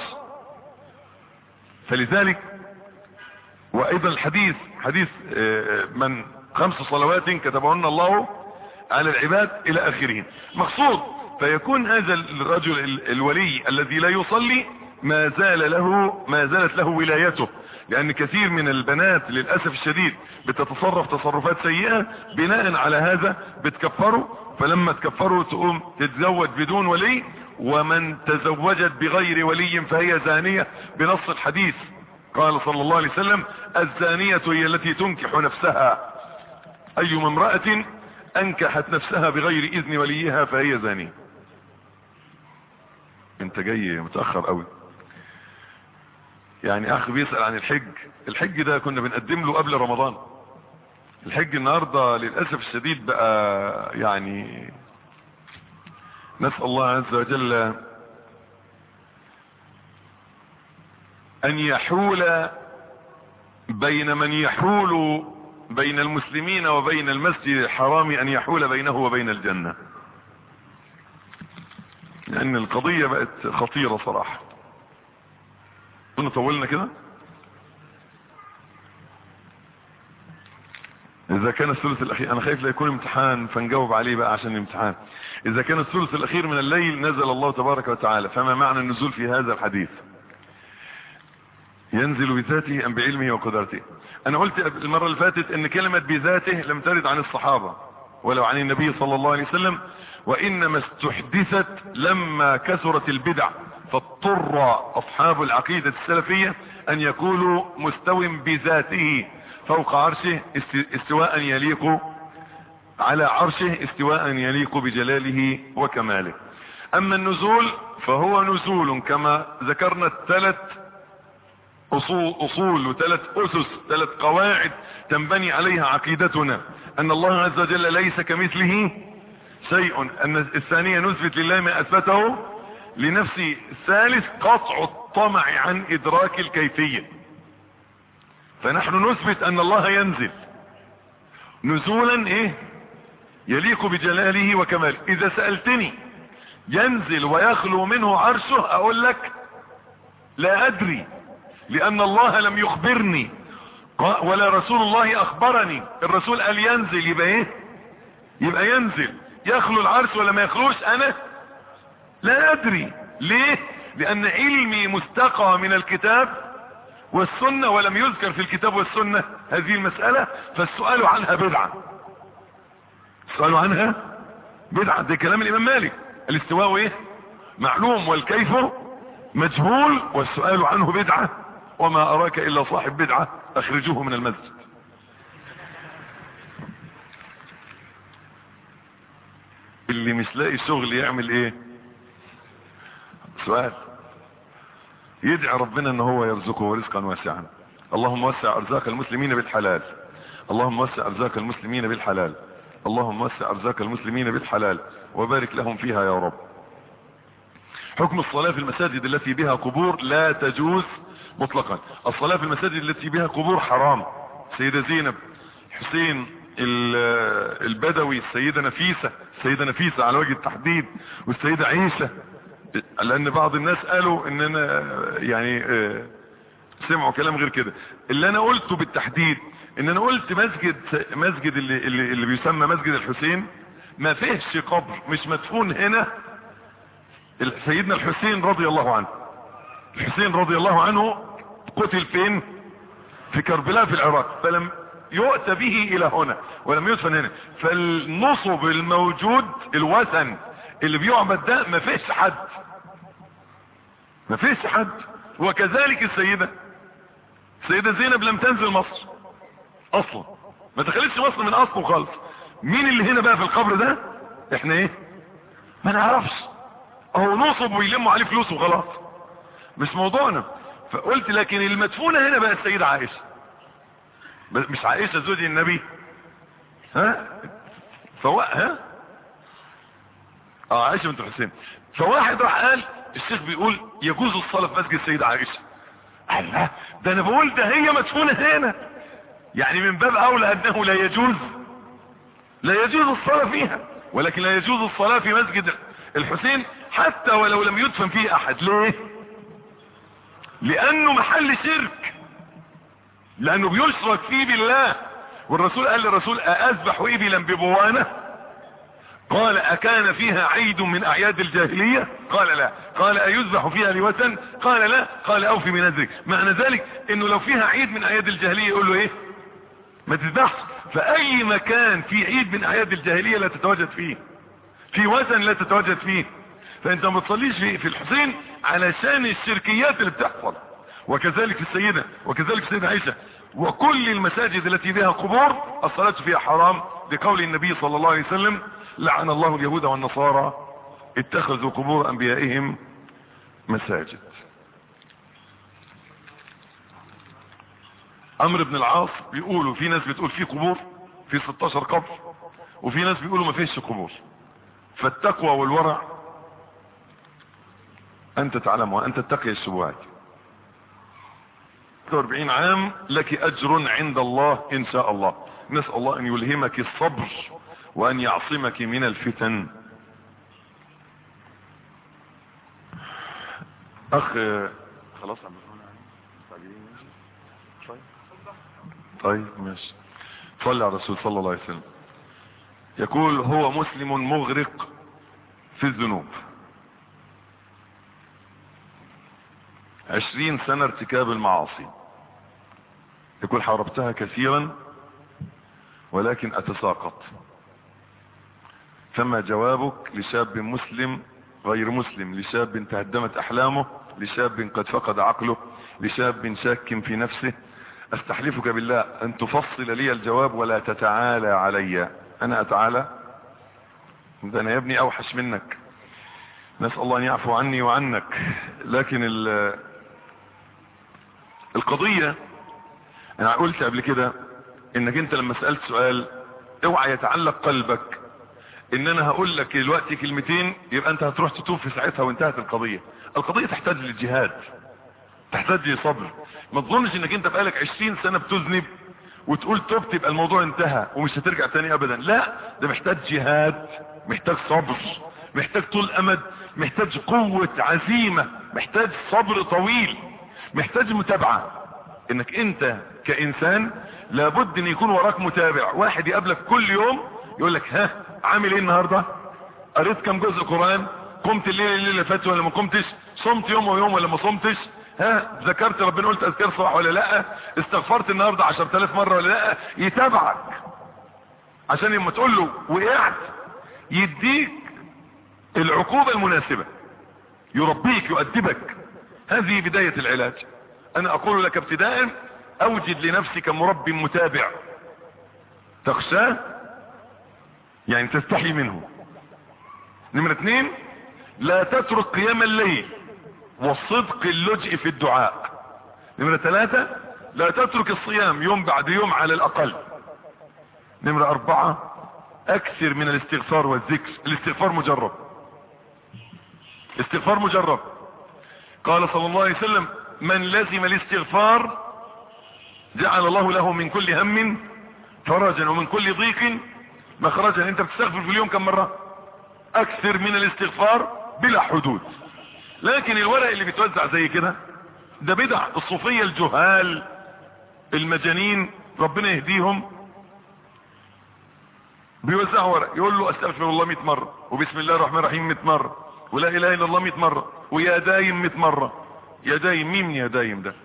فلذلك وايضا الحديث حديث من خمس صلوات كتبهن الله على العباد الى اخره مقصود. فيكون هذا الرجل الولي الذي لا يصلي ما زال له ما زالت له ولايته، لان كثير من البنات للاسف الشديد بتتصرف تصرفات سيئة بناء على هذا بتكفره، فلما تكفره تقوم تتزوج بدون ولي، ومن تزوجت بغير ولي فهي زانية بنص الحديث. قال صلى الله عليه وسلم الزانية هي التي تنكح نفسها، ايما امرأة انكحت نفسها بغير اذن وليها فهي زانية. انت جاي متأخر قوي. يعني اخ بيسأل عن الحج. الحج ده كنا بنقدم له قبل رمضان. الحج النهاردة للأسف الشديد بقى يعني نسأل الله عز وجل ان يحول بين من يحول بين المسلمين وبين المسجد الحرام، ان يحول بينه وبين الجنة، لان القضية بقت خطيرة صراحة. كنا طولنا كده. اذا كان الثلث الاخير، انا خايف لا يكون امتحان فنجاوب عليه بقى عشان الامتحان. اذا كان الثلث الاخير من الليل نزل الله تبارك وتعالى، فما معنى النزول في هذا الحديث؟ ينزل بذاته ام بعلمه وقدرته؟ انا قلت المرة اللي فاتت ان كلمة بذاته لم ترد عن الصحابة ولو عن النبي صلى الله عليه وسلم، وانما استحدثت لما كثرت البدع، فاضطر اصحاب العقيدة السلفية ان يقولوا مستو بذاته فوق عرشه استواء يليق على عرشه استواء يليق بجلاله وكماله. اما النزول فهو نزول كما ذكرنا الثلاث اصول اصول وثلاث اسس، ثلاث قواعد تنبني عليها عقيدتنا، ان الله عز وجل ليس كمثله شيء، ان الثانية نثبت لله ما اثبته لنفسه، الثالث قطع الطمع عن ادراك الكيفية. فنحن نثبت ان الله ينزل نزولا ايه يليق بجلاله وكماله. اذا سألتني ينزل ويخلو منه عرشه اقول لك لا ادري، لان الله لم يخبرني ولا رسول الله اخبرني. الرسول قال ينزل يبقى ايه؟ يبقى ينزل. يخلو العرش ولا ما يخلوش انا لا ادري. ليه؟ لان علمي مستقى من الكتاب والسنة، ولم يذكر في الكتاب والسنة هذه المسألة، فالسؤال عنها بدعة. السؤال عنها بدعة. ده كلام الامام مالك. الاستواء ايه؟ معلوم والكيف مجهول والسؤال عنه بدعة، وما اراك الا صاحب بدعة اخرجوه من المسجد. اللي مش لاقي شغل يعمل ايه؟ سؤال. يدعي ربنا ان هو يرزقه رزقا واسعا. اللهم وسع ارزاق المسلمين بالحلال، اللهم وسع ارزاق المسلمين بالحلال. اللهم وسع ارزاق المسلمين بالحلال وبارك لهم فيها يا رب. حكم الصلاة في المساجد التي بها قبور لا تجوز مطلقا. الصلاة في المساجد التي بها قبور حرام. سيدة زينب، حسين البدوي، السيدة نفيسة، السيدة نفيسة على وجه التحديد، والسيدة عيشة، لان بعض الناس قالوا ان انا يعني سمعوا كلام غير كده. اللي انا قلته بالتحديد ان انا قلت مسجد مسجد اللي, اللي, اللي بيسمى مسجد الحسين ما فيهش قبر، مش مدفون هنا سيدنا الحسين رضي الله عنه. الحسين رضي الله عنه قتل فين؟ في كربلاء في العراق، فلم يؤتى به الى هنا ولم يدفن هنا. فالنصب الموجود الوثن اللي بيعبد ده ما فيش حد، ما فيش حد. وكذلك السيدة السيدة زينب لم تنزل مصر اصلا، ما دخلتش مصر من اصله خالص. مين اللي هنا بقى في القبر ده؟ احنا ايه؟ ما نعرفش، اهو نصب ويلموا عليه فلوس وخلاص، مش موضوعنا. فقلت لكن المدفونة هنا بقى السيدة عائشة، مش عائشة زوج النبي، ها فوا ها اه عائشة بنت الحسين. فواحد راح قال الشيخ بيقول يجوز الصلاة في مسجد السيدة عائشة. الله، ده انا بقول ده هي مدفونة هنا، يعني من باب اولى انه لا يجوز لا يجوز الصلاة فيها، ولكن لا يجوز الصلاة في مسجد الحسين حتى ولو لم يدفن فيه احد. ليه؟ لانه محل شرك، لانه بيشرك فيه بالله. والرسول قال للرسول اذبح ابلا ببوانة؟ قال اكان فيها عيد من اعياد الجاهلية؟ قال لا. قال ايذبح فيها لوثن؟ قال لا. قال اوفي من نذرك. معنى ذلك انه لو فيها عيد من اعياد الجاهلية يقول له ايه؟ ما تذبحش. فاي مكان في عيد من اعياد الجاهلية لا تتواجد فيه، في وثن لا تتواجد فيه. فانت ما تصليش في, في الحسين علشان الشركيات اللي بتحصل. وكذلك السيدة وكذلك السيدة عائشة وكل المساجد التي بها قبور الصلاة فيها حرام، لقول النبي صلى الله عليه وسلم لعن الله اليهود والنصارى اتخذوا قبور انبيائهم مساجد. عمرو بن العاص بيقولوا في ناس بتقول في قبور، في ستاشر قبر، وفي ناس بيقولوا ما فيش قبور. فالتقوى والورع انت تعلمها، انت تتقي الشبهات. أربعين عام لك اجر عند الله ان شاء الله. نسأل الله ان يلهمك الصبر وان يعصمك من الفتن. اخ خلاص طيب طيب ماشي. صلى على الرسول صلى الله عليه وسلم. يقول هو مسلم مغرق في الذنوب، عشرين سنة ارتكاب المعاصي. يقول حاربتها كثيرا ولكن اتساقط. فما جوابك لشاب مسلم غير مسلم، لشاب تهدمت احلامه، لشاب قد فقد عقله، لشاب شاك في نفسه؟ استحلفك بالله ان تفصل لي الجواب ولا تتعالى علي. انا اتعالى؟ ده انا يا ابني اوحش منك، نسأل الله ان يعفو عني وعنك. لكن القضية انا قلت قبل كده انك انت لما سألت سؤال اوعى يتعلق قلبك ان انا هقول لك دلوقتي كلمتين يبقى انت هتروح تتوب في ساعتها وانتهت القضية. القضية تحتاج للجهاد، تحتاج لصبر. ما تظنش انك انت بقالك عشرين سنة بتذنب وتقول توبت يبقى الموضوع انتهى ومش هترجع تاني ابدا. لا، ده محتاج جهاد، محتاج صبر، محتاج طول امد، محتاج قوة عزيمة، محتاج صبر طويل، محتاج متابعة. انك انت كانسان لابد ان يكون وراك متابع، واحد يقابلك كل يوم يقول لك ها عامل ايه النهاردة؟ قريت كم جزء قرآن؟ قمت الليل الليل اللي فات ولا ما قمتش؟ صمت يوم ويوم ولا ما صمتش؟ ها ذكرت ربنا قلت اذكار صباح ولا لا؟ استغفرت النهاردة عشرة آلاف مرة ولا لا؟ يتابعك عشان لما تقول له وقعت يديك العقوبة المناسبة، يربيك يؤدبك. هذه بداية العلاج. انا اقول لك ابتداء اوجد لنفسك مربي متابع تخشاه، يعني تستحي منه. نمرة اثنين، لا تترك قيام الليل والصدق اللجئ في الدعاء. نمرة ثلاثة، لا تترك الصيام يوم بعد يوم على الاقل. نمرة اربعة، اكثر من الاستغفار والذكر. الاستغفار مجرب، استغفار مجرب. قال صلى الله عليه وسلم من لزم الاستغفار جعل الله له من كل هم فرجا ومن كل ضيق مخرجا. انت بتستغفر في اليوم كم مرة؟ اكثر من الاستغفار بلا حدود. لكن الورق اللي بيتوزع زي كده ده بدع الصوفية الجهال المجانين ربنا يهديهم، بيوزعوا ورق يقول له استغفر الله مئة مرة، وبسم الله الرحمن الرحيم مئة مرة، ولا اله الا الله مئة مرة، ويا دايم مئة مرة. يا دايم مين يا دايم ده؟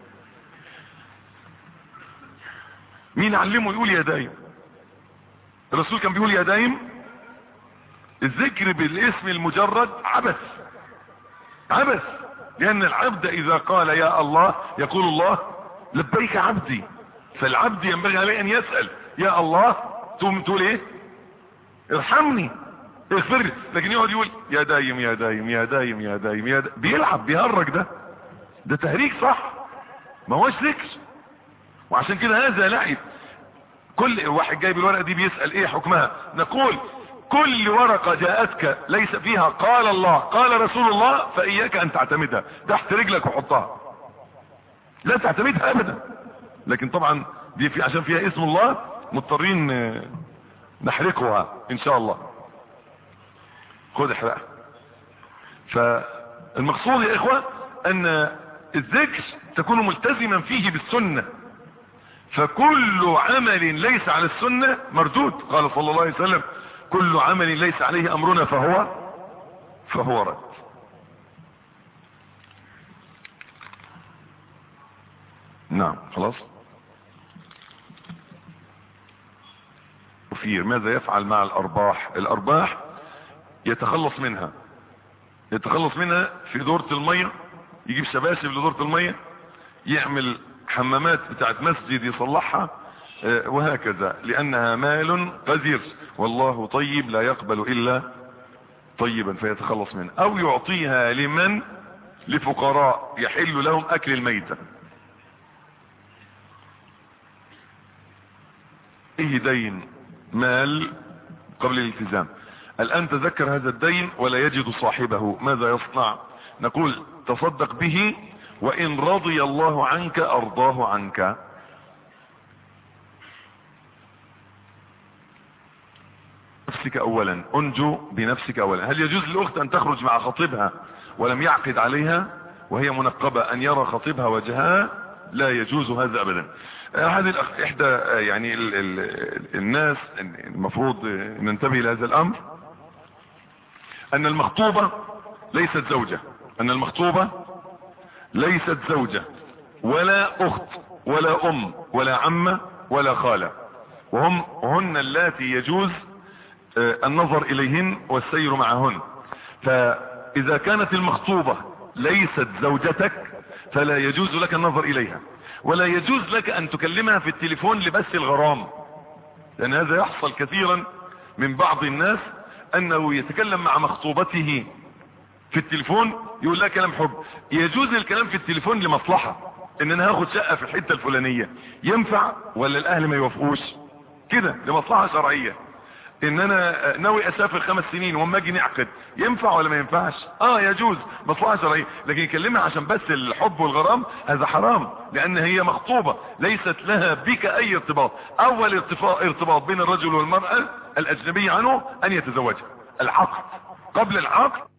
مين علمه يقول يا دايم؟ الرسول كان بيقول يا دايم؟ الذكر بالاسم المجرد عبث عبث، لان العبد اذا قال يا الله يقول الله لبيك عبدي، فالعبد ينبغي عليه ان يسأل يا الله تقوم تقول ايه؟ ارحمني اغفر لي. لكن يقعد يقول يا دايم يا دايم يا دايم يا دايم يا دايم. بيلعب بيهرج، ده ده تهريج صح، ما هوش ذكر. وعشان كده هذا لعب. كل واحد جايب الورقه دي بيسأل ايه حكمها؟ نقول كل ورقة جاءتك ليس فيها قال الله قال رسول الله فإياك أن تعتمدها، تحت رجلك وحطها، لا تعتمدها أبدا. لكن طبعا دي في عشان فيها اسم الله مضطرين نحرقها إن شاء الله. خد احرقها. فالمقصود يا إخوة أن الذكر تكون ملتزما فيه بالسنة، فكل عمل ليس على السنة مردود. قال صلى الله عليه وسلم كل عمل ليس عليه امرنا فهو فهو رد. نعم خلاص. وفي ماذا يفعل مع الارباح؟ الارباح يتخلص منها يتخلص منها في دورة المية، يجيب شباشب لدورة المية، يعمل حمامات بتاعت مسجد يصلحها وهكذا، لانها مال قذر والله طيب لا يقبل الا طيبا، فيتخلص منه. او يعطيها لمن لفقراء يحل لهم اكل الميتة. ايه دين مال قبل الالتزام. الان تذكر هذا الدين ولا يجد صاحبه، ماذا يصنع؟ نقول تصدق به وان رضي الله عنك ارضاه عنك. نفسك اولا، انجو بنفسك اولا. هل يجوز للاخت ان تخرج مع خطيبها ولم يعقد عليها وهي منقبة ان يرى خطيبها وجهها؟ لا يجوز هذا ابدا. هذه احدى يعني ال ال الناس المفروض ننتبه لهذا الامر، ان المخطوبة ليست زوجة، ان المخطوبة ليست زوجة ولا اخت ولا ام ولا عمة ولا خالة، وهم هن اللاتي يجوز النظر اليهن والسير معهن. فاذا كانت المخطوبة ليست زوجتك فلا يجوز لك النظر اليها، ولا يجوز لك ان تكلمها في التليفون لبث الغرام، لان هذا يحصل كثيرا من بعض الناس انه يتكلم مع مخطوبته في التليفون يقول لها كلام حب. يجوز الكلام في التليفون لمصلحة، ان انا هاخد شقة في الحتة الفلانية، ينفع ولا الاهل ما يوافقوش كده؟ لمصلحة شرعية. ان انا ناوي اسافر خمس سنين وما اجي نعقد، ينفع ولا ما ينفعش؟ اه يجوز، مصلحة شرعية. لكن يكلمها عشان بس الحب والغرام هذا حرام، لان هي مخطوبة ليست لها بك اي ارتباط. اول ارتباط ارتباط بين الرجل والمرأة الاجنبية عنه ان يتزوجها، العقد. قبل العقد